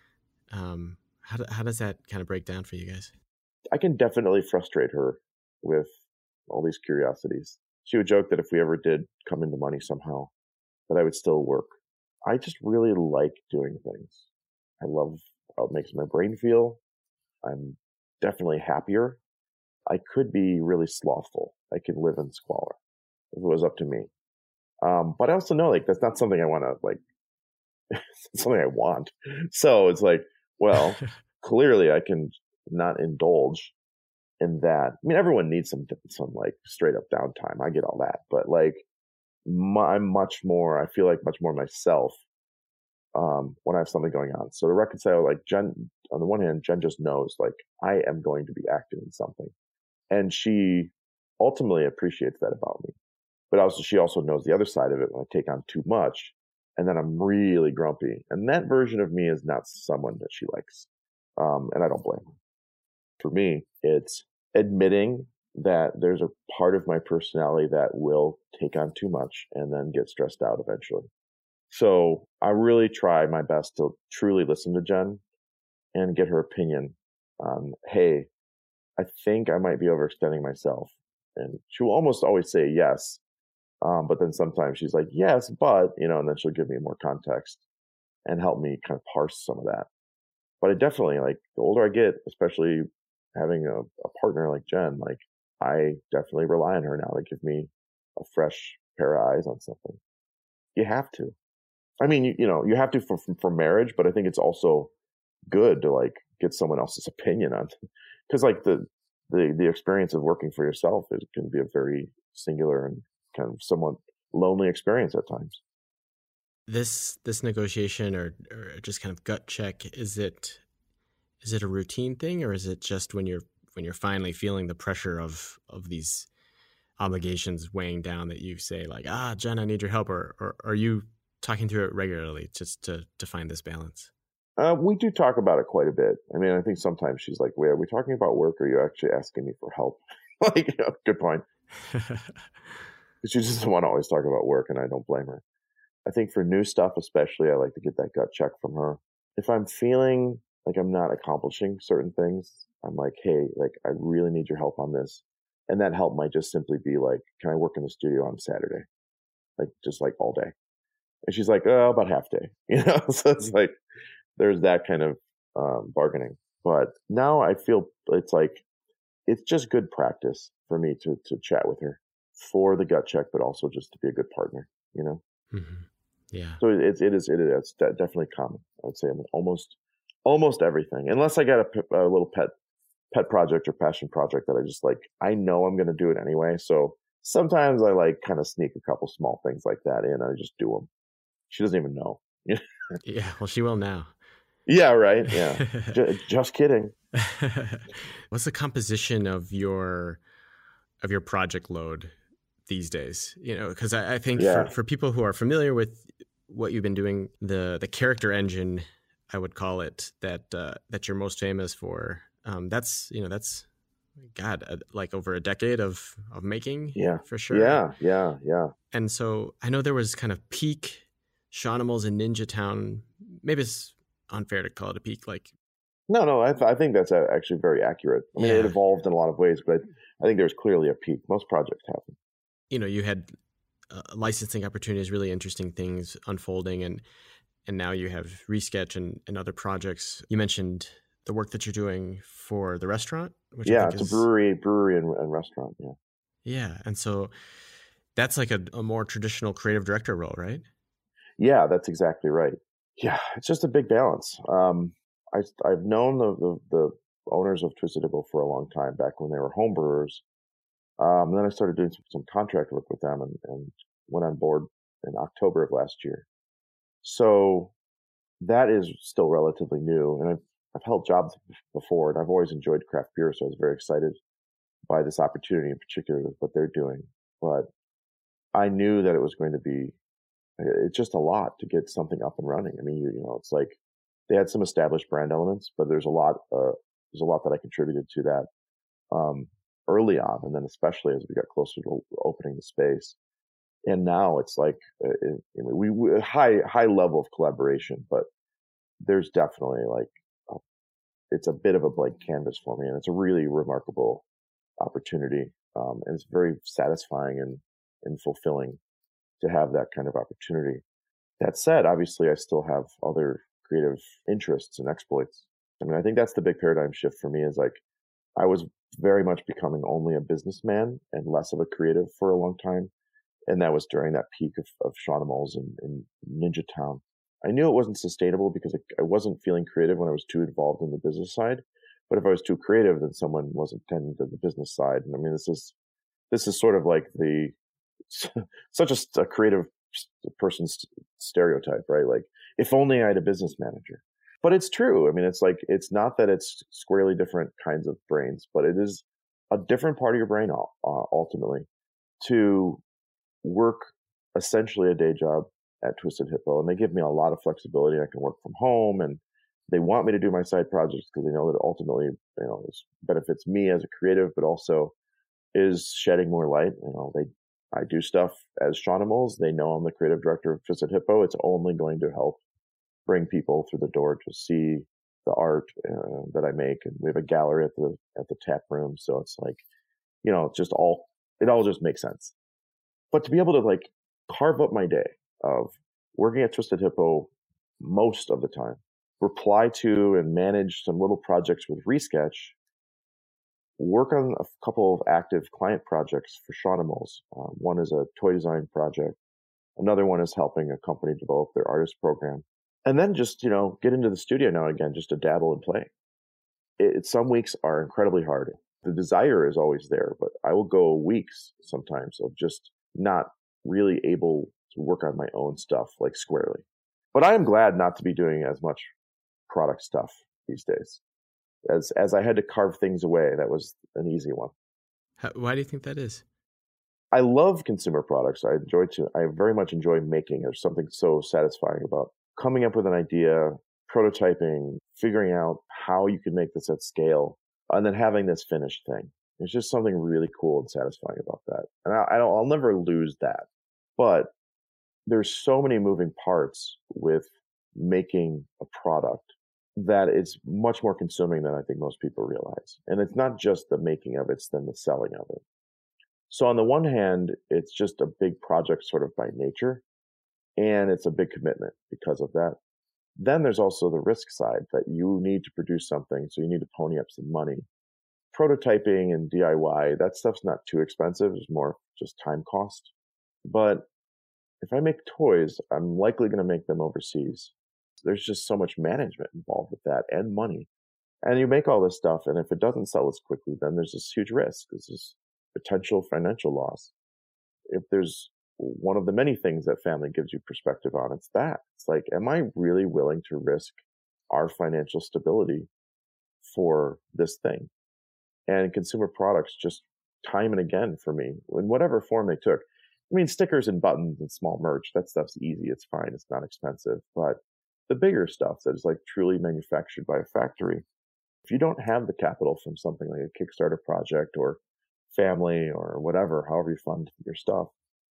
um, how do, how does that kind of break down for you guys? I can definitely frustrate her with all these curiosities. She would joke that if we ever did come into money somehow, that I would still work. I just really like doing things. I love how it makes my brain feel. I'm definitely happier. I could be really slothful. I could live in squalor if it was up to me. Um, but I also know like that's not something I want to like. It's something I want. So it's like, well, clearly I can not indulge in that. I mean, everyone needs some some like straight up downtime. I get all that, but like, my, I'm much more. I feel like much more myself um, when I have something going on. So to reconcile, like Jen, on the one hand, Jen just knows like I am going to be active in something, and she ultimately appreciates that about me. But also, she also knows the other side of it when I take on too much, and then I'm really grumpy. And that version of me is not someone that she likes, um, and I don't blame her. For me, it's admitting that there's a part of my personality that will take on too much and then get stressed out eventually. So I really try my best to truly listen to Jen and get her opinion on, hey, I think I might be overextending myself. And she will almost always say yes. Um, but then sometimes she's like, yes, but, you know, and then she'll give me more context and help me kind of parse some of that. But I definitely, like, the older I get, especially having a, a partner like Jen, like, I definitely rely on her now to give me a fresh pair of eyes on something. You have to. I mean, you, you know, you have to for, for, for marriage, but I think it's also good to, like, get someone else's opinion on, because, like, the, the, the experience of working for yourself, it can be a very singular and kind of somewhat lonely experience at times. This this negotiation or, or just kind of gut check, is it is it a routine thing, or is it just when you're when you're finally feeling the pressure of of these obligations weighing down that you say like, ah, Jen, I need your help, or, or are you talking through it regularly just to to find this balance? Uh, we do talk about it quite a bit. I mean, I think sometimes she's like, wait, are we talking about work, or are you actually asking me for help? Like, you know, good point. She just doesn't want to always talk about work, and I don't blame her. I think for new stuff especially, I like to get that gut check from her. If I'm feeling like I'm not accomplishing certain things, I'm like, hey, like, I really need your help on this. And that help might just simply be like, can I work in the studio on Saturday? Like, just like all day. And she's like, oh, about half day. You know, so it's like, there's that kind of um, bargaining. But now I feel it's like, it's just good practice for me to to chat with her for the gut check, but also just to be a good partner, you know? Mm-hmm. Yeah. So it, it is, it is, it's definitely common. I would say I mean, almost, almost everything, unless I got a, a little pet, pet project or passion project that I just like, I know I'm going to do it anyway. So sometimes I like kind of sneak a couple small things like that in. I just do them. She doesn't even know. Yeah. Well, she will now. Yeah. Right. Yeah. J- just kidding. What's the composition of your, of your project load these days? You know, because I, I think yeah. for, for people who are familiar with what you've been doing, the the character engine, I would call it, that uh, that you're most famous for, um, that's, you know, that's God, uh, like over a decade of of making, Yeah. for sure. Yeah. Yeah. Yeah. And so I know there was kind of peak Shawnimals in Ninja Town. Maybe it's unfair to call it a peak. Like, No, no, I, th- I think that's uh, actually very accurate. I mean, yeah, it evolved in a lot of ways, but I think there's clearly a peak. Most projects happen. you know, you had uh, licensing opportunities, really interesting things unfolding, and and now you have Resketch and, and other projects. You mentioned the work that you're doing for the restaurant, which I Yeah, think it's is a brewery, brewery and, and restaurant. Yeah. yeah, and so that's like a, a more traditional creative director role, right? Yeah, that's exactly right. Yeah, it's just a big balance. Um, I, I've known the, the, the owners of Twisted Hippo for a long time, back when they were home brewers. Um, and then I started doing some, some contract work with them, and, and went on board in October of last year. So that is still relatively new, and I've, I've held jobs before, and I've always enjoyed craft beer, so I was very excited by this opportunity, in particular with what they're doing. But I knew that it was going to be, it's just a lot to get something up and running. I mean, you, you know, it's like they had some established brand elements, but there's a lot, uh, there's a lot that I contributed to that um, early on, and then especially as we got closer to opening the space. And now it's like uh, it, I mean, we, we high high level of collaboration, but there's definitely like a, it's a bit of a blank canvas for me, and it's a really remarkable opportunity, um, and it's very satisfying and and fulfilling to have that kind of opportunity. That said, obviously, I still have other creative interests and exploits. I mean, I think that's the big paradigm shift for me. Is like I was very much becoming only a businessman and less of a creative for a long time. And that was during that peak of, of Shawnimals and, and Ninja Town. I knew it wasn't sustainable because I, I wasn't feeling creative when I was too involved in the business side. But if I was too creative, then someone wasn't tending to the business side. And I mean, this is this is sort of like the such a, a creative person's stereotype, right? Like, if only I had a business manager. But it's true. I mean, it's like, it's not that it's squarely different kinds of brains, but it is a different part of your brain uh, ultimately to work essentially a day job at Twisted Hippo. And they give me a lot of flexibility. I can work from home, and they want me to do my side projects because they know that ultimately, you know, this benefits me as a creative, but also is shedding more light. You know, they, I do stuff as Shawnimals. They know I'm the creative director of Twisted Hippo. It's only going to help bring people through the door to see the art uh, that I make. And we have a gallery at the at the tap room, so it's like, you know, it's just all it all just makes sense. But to be able to like carve up my day of working at Twisted Hippo most of the time, reply to and manage some little projects with Resketch, work on a couple of active client projects for Shawnimals. Uh, one is a toy design project. Another one is helping a company develop their artist program. And then just, you know, get into the studio now and again just to dabble and play. It, some weeks are incredibly hard. The desire is always there, but I will go weeks sometimes of just not really able to work on my own stuff like squarely. But I am glad not to be doing as much product stuff these days. As as I had to carve things away, that was an easy one. How, why do you think that is? I love consumer products. I enjoy to. I very much enjoy making. There's something so satisfying about coming up with an idea, prototyping, figuring out how you can make this at scale, and then having this finished thing. There's just something really cool and satisfying about that. And I, I don't, I'll never lose that. But there's so many moving parts with making a product that it's much more consuming than I think most people realize. And it's not just the making of it, it's then the selling of it. So on the one hand, it's just a big project sort of by nature, and it's a big commitment because of that. Then there's also the risk side that you need to produce something, so you need to pony up some money. Prototyping and D I Y, that stuff's not too expensive. It's more just time cost. But if I make toys, I'm likely going to make them overseas. There's just so much management involved with that and money. And you make all this stuff, and if it doesn't sell as quickly, then there's this huge risk. There's this potential financial loss. If there's one of the many things that family gives you perspective on, it's that. It's like, am I really willing to risk our financial stability for this thing? And consumer products, just time and again for me, in whatever form they took. I mean, stickers and buttons and small merch, that stuff's easy. It's fine. It's not expensive. But the bigger stuff that is like truly manufactured by a factory, If you don't have the capital from something like a Kickstarter project or family or whatever, however you fund your stuff,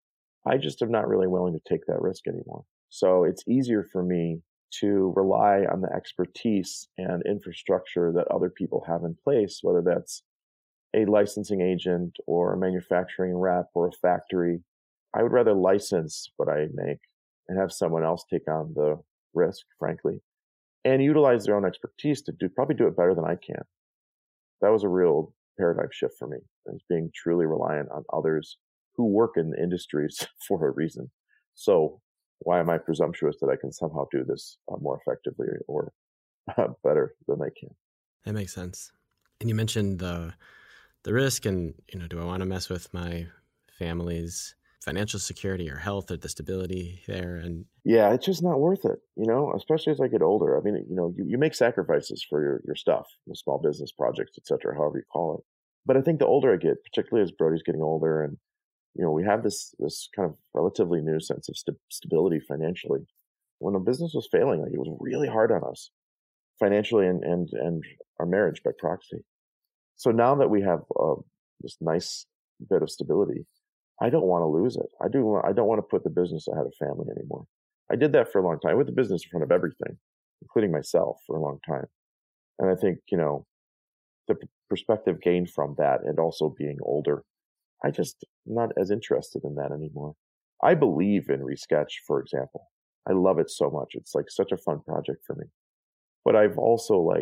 I just am not really willing to take that risk anymore. So it's easier for me to rely on the expertise and infrastructure that other people have in place, whether that's a licensing agent or a manufacturing rep or a factory. I would rather license what I make and have someone else take on the risk, frankly, and utilize their own expertise to do probably do it better than I can. That was a real paradigm shift for me, as being truly reliant on others who work in the industries for a reason. So why am I presumptuous that I can somehow do this uh, more effectively or uh, better than they can? That makes sense. And you mentioned the the risk and, you know, do I want to mess with my family's financial security or health or the stability there? And yeah, it's just not worth it, you know, especially as I get older. I mean, you know, you, you make sacrifices for your, your stuff, the small business projects, et cetera, however you call it. But I think the older I get, particularly as Brody's getting older, and, you know, we have this, this kind of relatively new sense of st- stability financially. When a business was failing, like, it was really hard on us financially and, and, and our marriage by proxy. So now that we have uh, this nice bit of stability, I don't want to lose it. I do. I don't want to put the business ahead of family anymore. I did that for a long time. I put the business in front of everything, including myself, for a long time. And I think, you know, the p- perspective gained from that, and also being older, I just am not as interested in that anymore. I believe in Resketch, for example. I love it so much. It's like such a fun project for me. But I've also like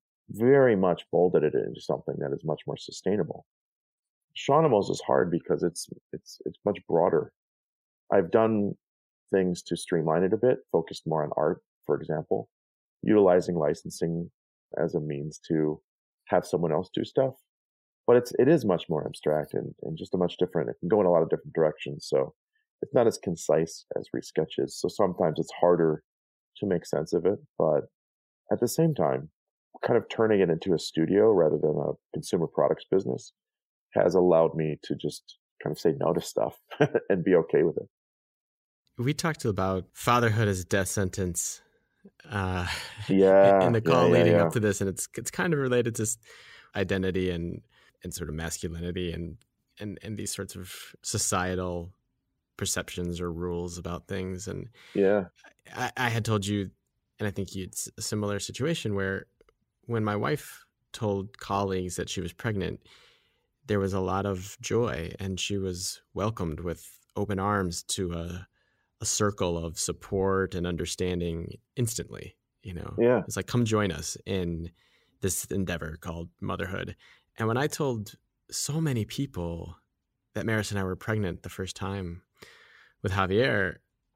very much molded it into something that is much more sustainable. Shawnimals is hard because it's it's it's much broader. I've done things to streamline it a bit, focused more on art, for example, utilizing licensing as a means to have someone else do stuff. But it's it is much more abstract and, and just a much different. It can go in a lot of different directions. So it's not as concise as Resketch is. So sometimes it's harder to make sense of it. But at the same time, kind of turning it into a studio rather than a consumer products business has allowed me to just kind of say no to stuff and be okay with it. We talked about fatherhood as a death sentence uh, yeah, in the call yeah, yeah, leading yeah. up to this, and it's it's kind of related to identity and and sort of masculinity and and and these sorts of societal perceptions or rules about things. And yeah, I, I had told you, and I think it's a similar situation where when my wife told colleagues that she was pregnant, there was a lot of joy, and she was welcomed with open arms to a, a circle of support and understanding instantly. You know, yeah. it's like, come join us in this endeavor called motherhood. And when I told so many people that Maris and I were pregnant the first time with Javier,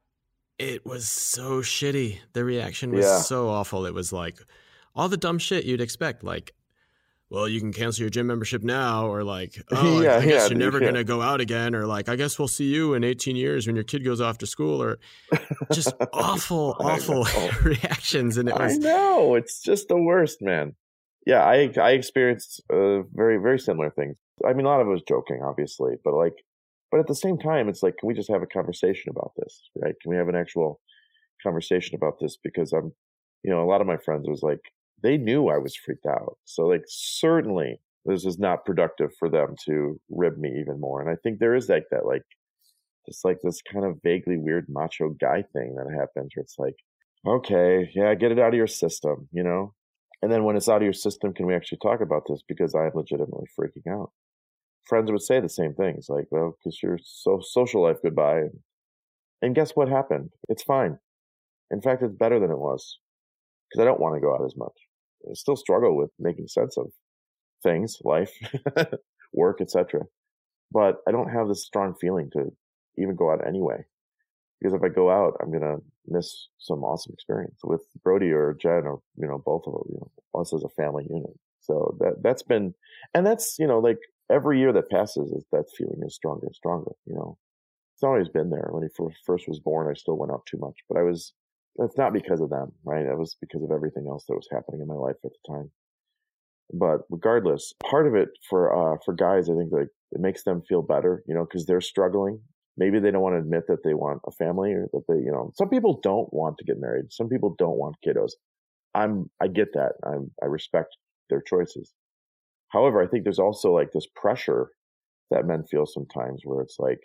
it was so shitty. The reaction was Yeah. so awful. It was like all the dumb shit you'd expect, like, well, you can cancel your gym membership now, or like, oh, yeah, I, I guess yeah, you're never you going to go out again, or like, I guess we'll see you in eighteen years when your kid goes off to school, or just awful, awful reactions. And it was, I know, it's just the worst, man. Yeah, I I experienced uh, very, very similar things. I mean, a lot of it was joking, obviously, but like, but at the same time, it's like, can we just have a conversation about this, right? Can we have an actual conversation about this? Because I'm, you know, a lot of my friends was like, they knew I was freaked out. So like, certainly this is not productive for them to rib me even more. And I think there is like that, like, just like this kind of vaguely weird macho guy thing that happens where it's like, okay, yeah, get it out of your system, you know? And then when it's out of your system, can we actually talk about this? Because I'm legitimately freaking out. Friends would say the same things, like, well, because you're so social life, goodbye. And, and guess what happened? It's fine. In fact, it's better than it was, because I don't want to go out as much. I still struggle with making sense of things, life, work, et cetera. But I don't have this strong feeling to even go out anyway. Because if I go out, I'm going to miss some awesome experience with Brody or Jen or, you know, both of them, you know, us as a family unit. So that, that's been, and that's, you know, like every year that passes, that feeling is stronger and stronger, you know. It's always been there. When he first was born, I still went out too much, but I was, it's not because of them, right? It was because of everything else that was happening in my life at the time. But regardless, part of it for, uh, for guys, I think like it makes them feel better, you know, because they're struggling. Maybe they don't want to admit that they want a family, or that they, you know, some people don't want to get married. Some people don't want kiddos. I'm, I get that. I'm, I respect their choices. However, I think there's also like this pressure that men feel sometimes where it's like,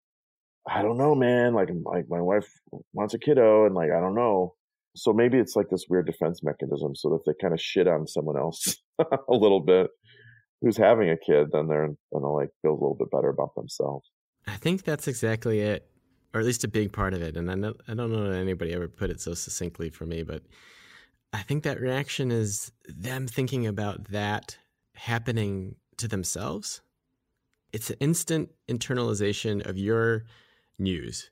I don't know, man, like, like my wife wants a kiddo and like, I don't know. So maybe it's like this weird defense mechanism so that if they kind of shit on someone else a little bit who's having a kid, then they're gonna like feel a little bit better about themselves. I think that's exactly it, or at least a big part of it. And I, know, I don't know that anybody ever put it so succinctly for me, but I think that reaction is them thinking about that happening to themselves. It's an instant internalization of your news.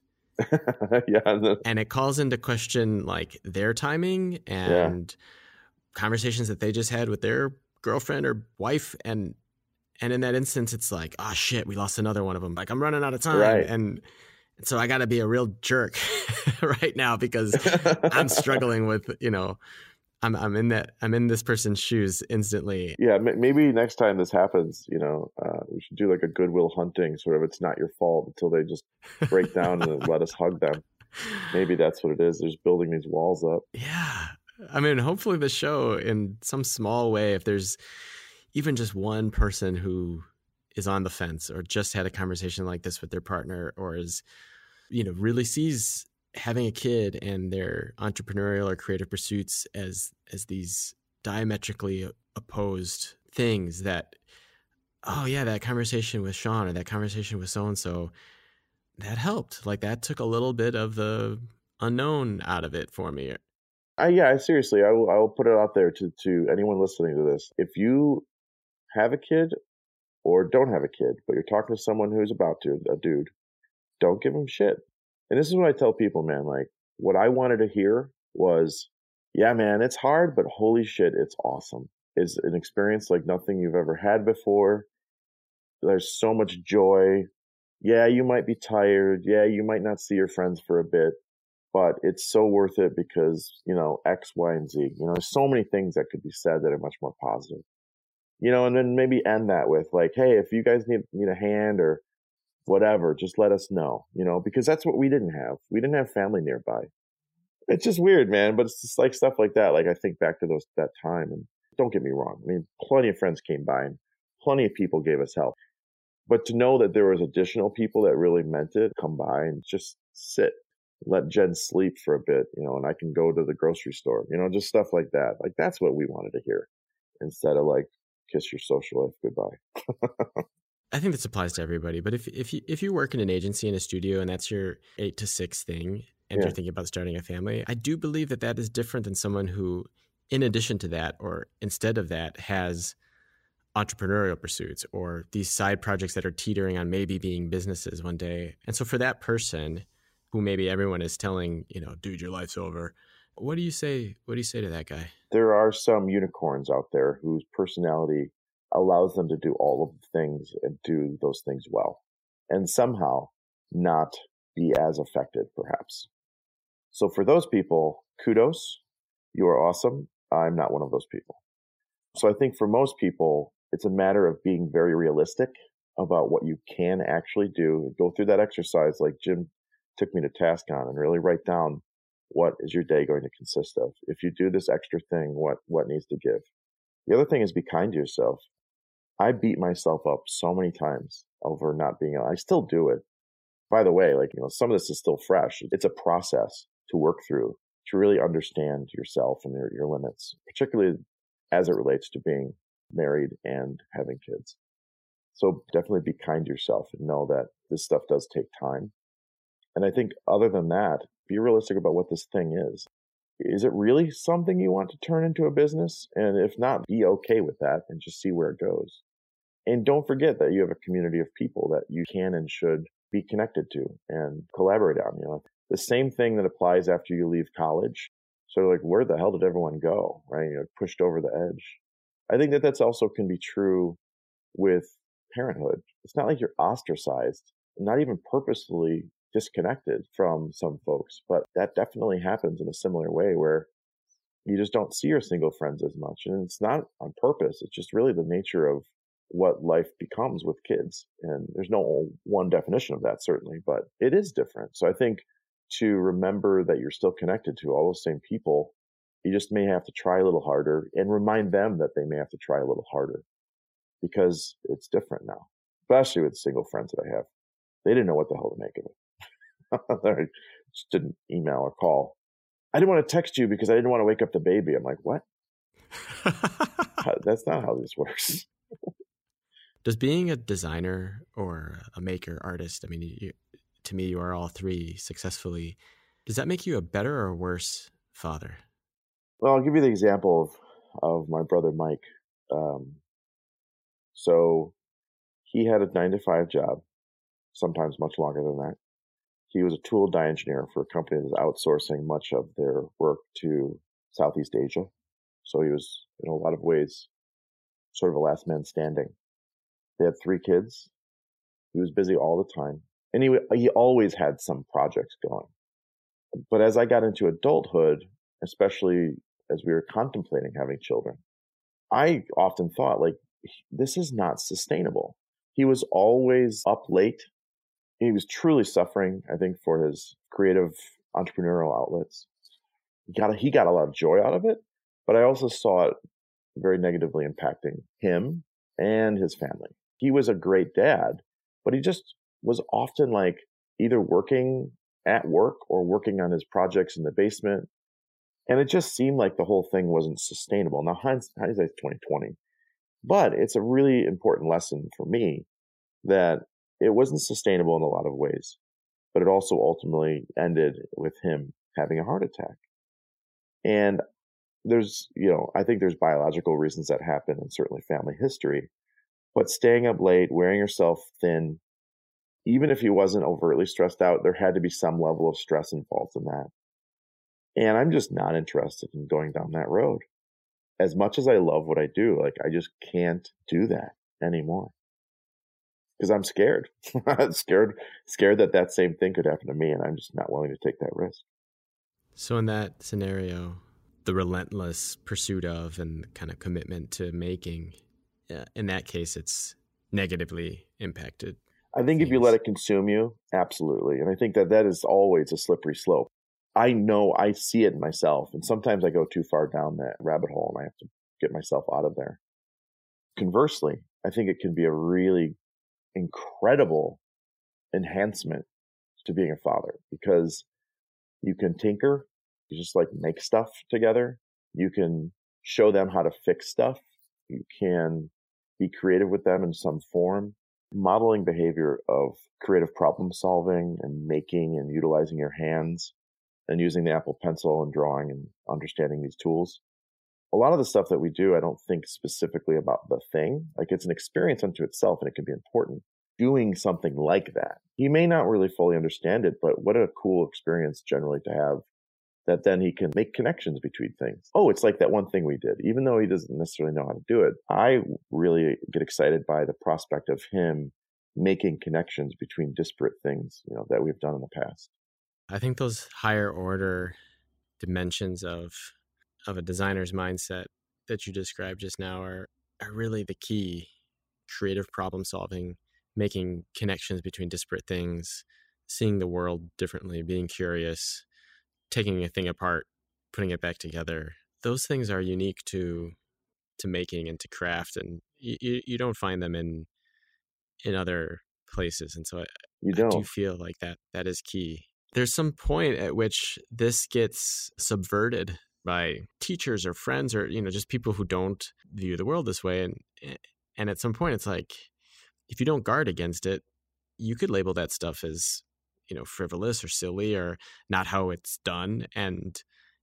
Yeah. And it calls into question like their timing and yeah. conversations that they just had with their girlfriend or wife. And and in that instance, it's like, oh shit, we lost another one of them. Like, I'm running out of time. Right. And so I got to be a real jerk right now because I'm struggling with, you know, I'm I'm in that I'm in this person's shoes instantly. Yeah, maybe next time this happens, you know, uh, we should do like a Goodwill Hunting, sort of. It's not your fault until they just break down and let us hug them. Maybe that's what it is. They're just building these walls up. Yeah, I mean, hopefully the show, in some small way, if there's even just one person who is on the fence or just had a conversation like this with their partner, or is, you know, really sees having a kid and their entrepreneurial or creative pursuits as as these diametrically opposed things, that, oh yeah, that conversation with Sean or that conversation with so-and-so, that helped. Like, that took a little bit of the unknown out of it for me. Uh, yeah, seriously, I will, I will put it out there to, to anyone listening to this. If you have a kid or don't have a kid, but you're talking to someone who's about to, a dude, don't give him shit. And this is what I tell people, man. Like, what I wanted to hear was, yeah, man, it's hard, but holy shit, it's awesome. It's an experience like nothing you've ever had before. There's so much joy. Yeah, you might be tired. Yeah, you might not see your friends for a bit, but it's so worth it because, you know, X, Y, and Z. You know, there's so many things that could be said that are much more positive. You know, and then maybe end that with like, hey, if you guys need need a hand or whatever, just let us know, you know, because that's what we didn't have. We didn't have family nearby. It's just weird, man. But it's just like stuff like that. Like, I think back to those that time, and don't get me wrong. I mean, plenty of friends came by and plenty of people gave us help. But to know that there was additional people that really meant it, come by and just sit, let Jen sleep for a bit, you know, and I can go to the grocery store, you know, just stuff like that. Like, that's what we wanted to hear instead of like, kiss your social life goodbye. I think this applies to everybody, but if if you if you work in an agency in a studio and that's your eight to six thing, and yeah. you're thinking about starting a family, I do believe that that is different than someone who, in addition to that or instead of that, has entrepreneurial pursuits or these side projects that are teetering on maybe being businesses one day. And so for that person, who maybe everyone is telling, you know, dude, your life's over, what do you say? What do you say to that guy? There are some unicorns out there whose personality allows them to do all of the things and do those things well, and somehow not be as affected, perhaps. So for those people, kudos. You are awesome. I'm not one of those people. So I think for most people, it's a matter of being very realistic about what you can actually do. Go through that exercise like Jim took me to task on, and really write down, what is your day going to consist of? If you do this extra thing, what what needs to give? The other thing is be kind to yourself. I beat myself up so many times over not being, I still do it. By the way, like, you know, some of this is still fresh. It's a process to work through to really understand yourself and your, your limits, particularly as it relates to being married and having kids. So definitely be kind to yourself and know that this stuff does take time. And I think other than that, be realistic about what this thing is. Is it really something you want to turn into a business? And if not, be okay with that and just see where it goes. And don't forget that you have a community of people that you can and should be connected to and collaborate on. You know, the same thing that applies after you leave college. So like, where the hell did everyone go? Right? You know, pushed over the edge. I think that that's also can be true with parenthood. It's not like you're ostracized, not even purposefully disconnected from some folks, but that definitely happens in a similar way where you just don't see your single friends as much. And it's not on purpose. It's just really the nature of what life becomes with kids. And there's no one definition of that, certainly, but it is different. So I think to remember that you're still connected to all those same people You just may have to try a little harder and remind them that they may have to try a little harder because it's different now, especially with single friends that I have. They didn't know what the hell to make of it. They just didn't email or call. I didn't want to text you because I didn't want to wake up the baby. I'm like, what? That's not how this works. Does being a designer or a maker, artist, I mean, you, to me, you are all three successfully. Does that make you a better or worse father? Well, I'll give you the example of, of my brother, Mike. Um, so he had a nine to five job, sometimes much longer than that. He was a tool die engineer for a company that was outsourcing much of their work to Southeast Asia. So he was, in a lot of ways, sort of a last man standing. They had three kids. He was busy all the time. And he, he always had some projects going. But as I got into adulthood, especially as we were contemplating having children, I often thought, like, this is not sustainable. He was always up late. He was truly suffering, I think, for his creative entrepreneurial outlets. He got, he got a lot of joy out of it, but I also saw it very negatively impacting him and his family. He was a great dad, but he just was often like either working at work or working on his projects in the basement. And it just seemed like the whole thing wasn't sustainable. Now, hindsight's twenty twenty, but it's a really important lesson for me that it wasn't sustainable in a lot of ways, but it also ultimately ended with him having a heart attack. And there's, you know, I think there's biological reasons that happen and certainly family history, but staying up late, wearing yourself thin, even if he wasn't overtly stressed out, there had to be some level of stress involved in that. And I'm just not interested in going down that road. As much as I love what I do, like, I just can't do that anymore. Because I'm scared. I'm scared, scared that that same thing could happen to me, and I'm just not willing to take that risk. So in that scenario, the relentless pursuit of and kind of commitment to making, uh, in that case, it's negatively impacted. I think things. If you let it consume you, absolutely. And I think that that is always a slippery slope. I know I see it in myself, and sometimes I go too far down that rabbit hole, and I have to get myself out of there. Conversely, I think it can be a really incredible enhancement to being a father, because you can tinker, you just like make stuff together. You can show them how to fix stuff. You can be creative with them in some form. Modeling behavior of creative problem solving and making and utilizing your hands and using the Apple Pencil and drawing and understanding these tools. A lot of the stuff that we do, I don't think specifically about the thing. Like, it's an experience unto itself, and it can be important. Doing something like that, he may not really fully understand it, but what a cool experience generally to have, that then he can make connections between things. Oh, it's like that one thing we did. Even though he doesn't necessarily know how to do it, I really get excited by the prospect of him making connections between disparate things, you know, that we've done in the past. I think those higher order dimensions of of a designer's mindset that you described just now are, are really the key. Creative problem solving, making connections between disparate things, seeing the world differently, being curious, taking a thing apart, putting it back together. Those things are unique to to making and to craft, and you, you don't find them in in other places. And so I, you don't. I do feel like that that is key. There's some point at which this gets subverted by teachers or friends or, you know, just people who don't view the world this way. And and at some point it's like, if you don't guard against it, you could label that stuff as, you know, frivolous or silly or not how it's done, and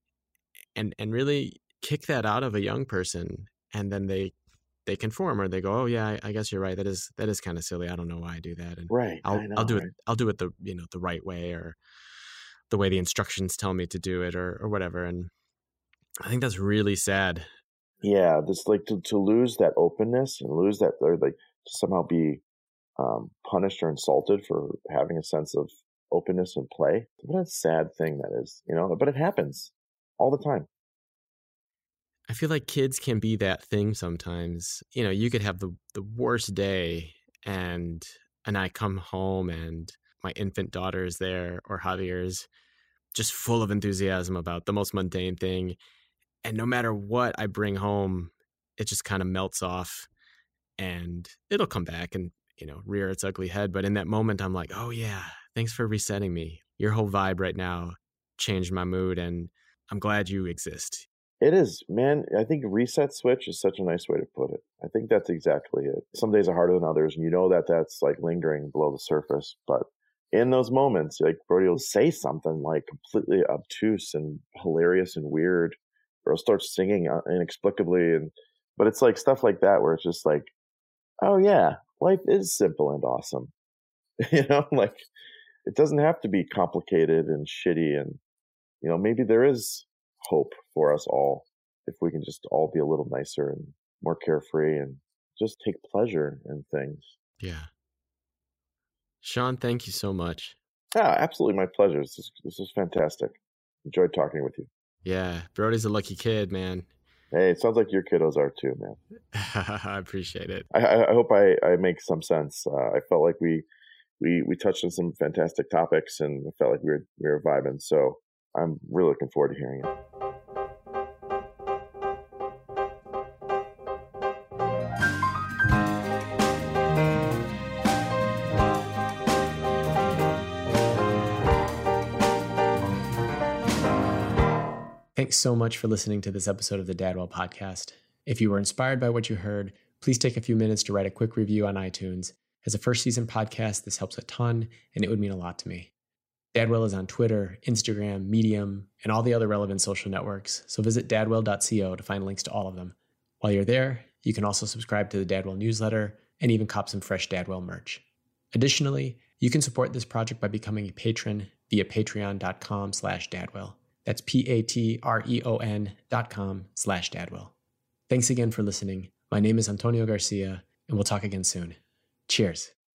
and and really kick that out of a young person, and then they they conform, or they go, oh yeah, I, I guess you're right. That is that is kind of silly. I don't know why I do that. And right, I'll I know, I'll do right? it. I'll do it the you know the right way, or the way the instructions tell me to do it, or or whatever. And I think that's really sad. Yeah, this like to, to lose that openness and lose that, or like to somehow be um, punished or insulted for having a sense of openness and play. What a sad thing that is, you know. But it happens all the time. I feel like kids can be that thing sometimes. You know, you could have the, the worst day, and and I come home and my infant daughter is there, or Javier's just full of enthusiasm about the most mundane thing. And no matter what I bring home, it just kind of melts off and it'll come back and, you know, rear its ugly head. But in that moment, I'm like, oh yeah, thanks for resetting me. Your whole vibe right now changed my mood and I'm glad you exist. It is, man. I think reset switch is such a nice way to put it. I think that's exactly it. Some days are harder than others, and you know that that's like lingering below the surface. But in those moments, like Brody will say something like completely obtuse and hilarious and weird, or he'll start singing inexplicably, and but it's like stuff like that where it's just like, oh yeah, life is simple and awesome. You know, like it doesn't have to be complicated and shitty, and you know, maybe there is hope for us all if we can just all be a little nicer and more carefree and just take pleasure in things. Yeah. Sean, thank you so much. Yeah, absolutely my pleasure. This is, this is fantastic. Enjoyed talking with you. Yeah, Brody's a lucky kid, man. Hey, it sounds like your kiddos are too, man. I appreciate it. I, I hope I, I make some sense. Uh, I felt like we, we we touched on some fantastic topics and I felt like we were, we were vibing. So I'm really looking forward to hearing it. Thanks so much for listening to this episode of the Dadwell Podcast. If you were inspired by what you heard, please take a few minutes to write a quick review on iTunes. As a first season podcast, this helps a ton, and it would mean a lot to me. Dadwell is on Twitter, Instagram, Medium, and all the other relevant social networks, so visit dadwell dot co to find links to all of them. While you're there, you can also subscribe to the Dadwell newsletter and even cop some fresh Dadwell merch. Additionally, you can support this project by becoming a patron via patreon dot com slash dadwell. That's P-A-T-R-E-O-N dot com slash Dadwell. Thanks again for listening. My name is Antonio Garcia, and we'll talk again soon. Cheers.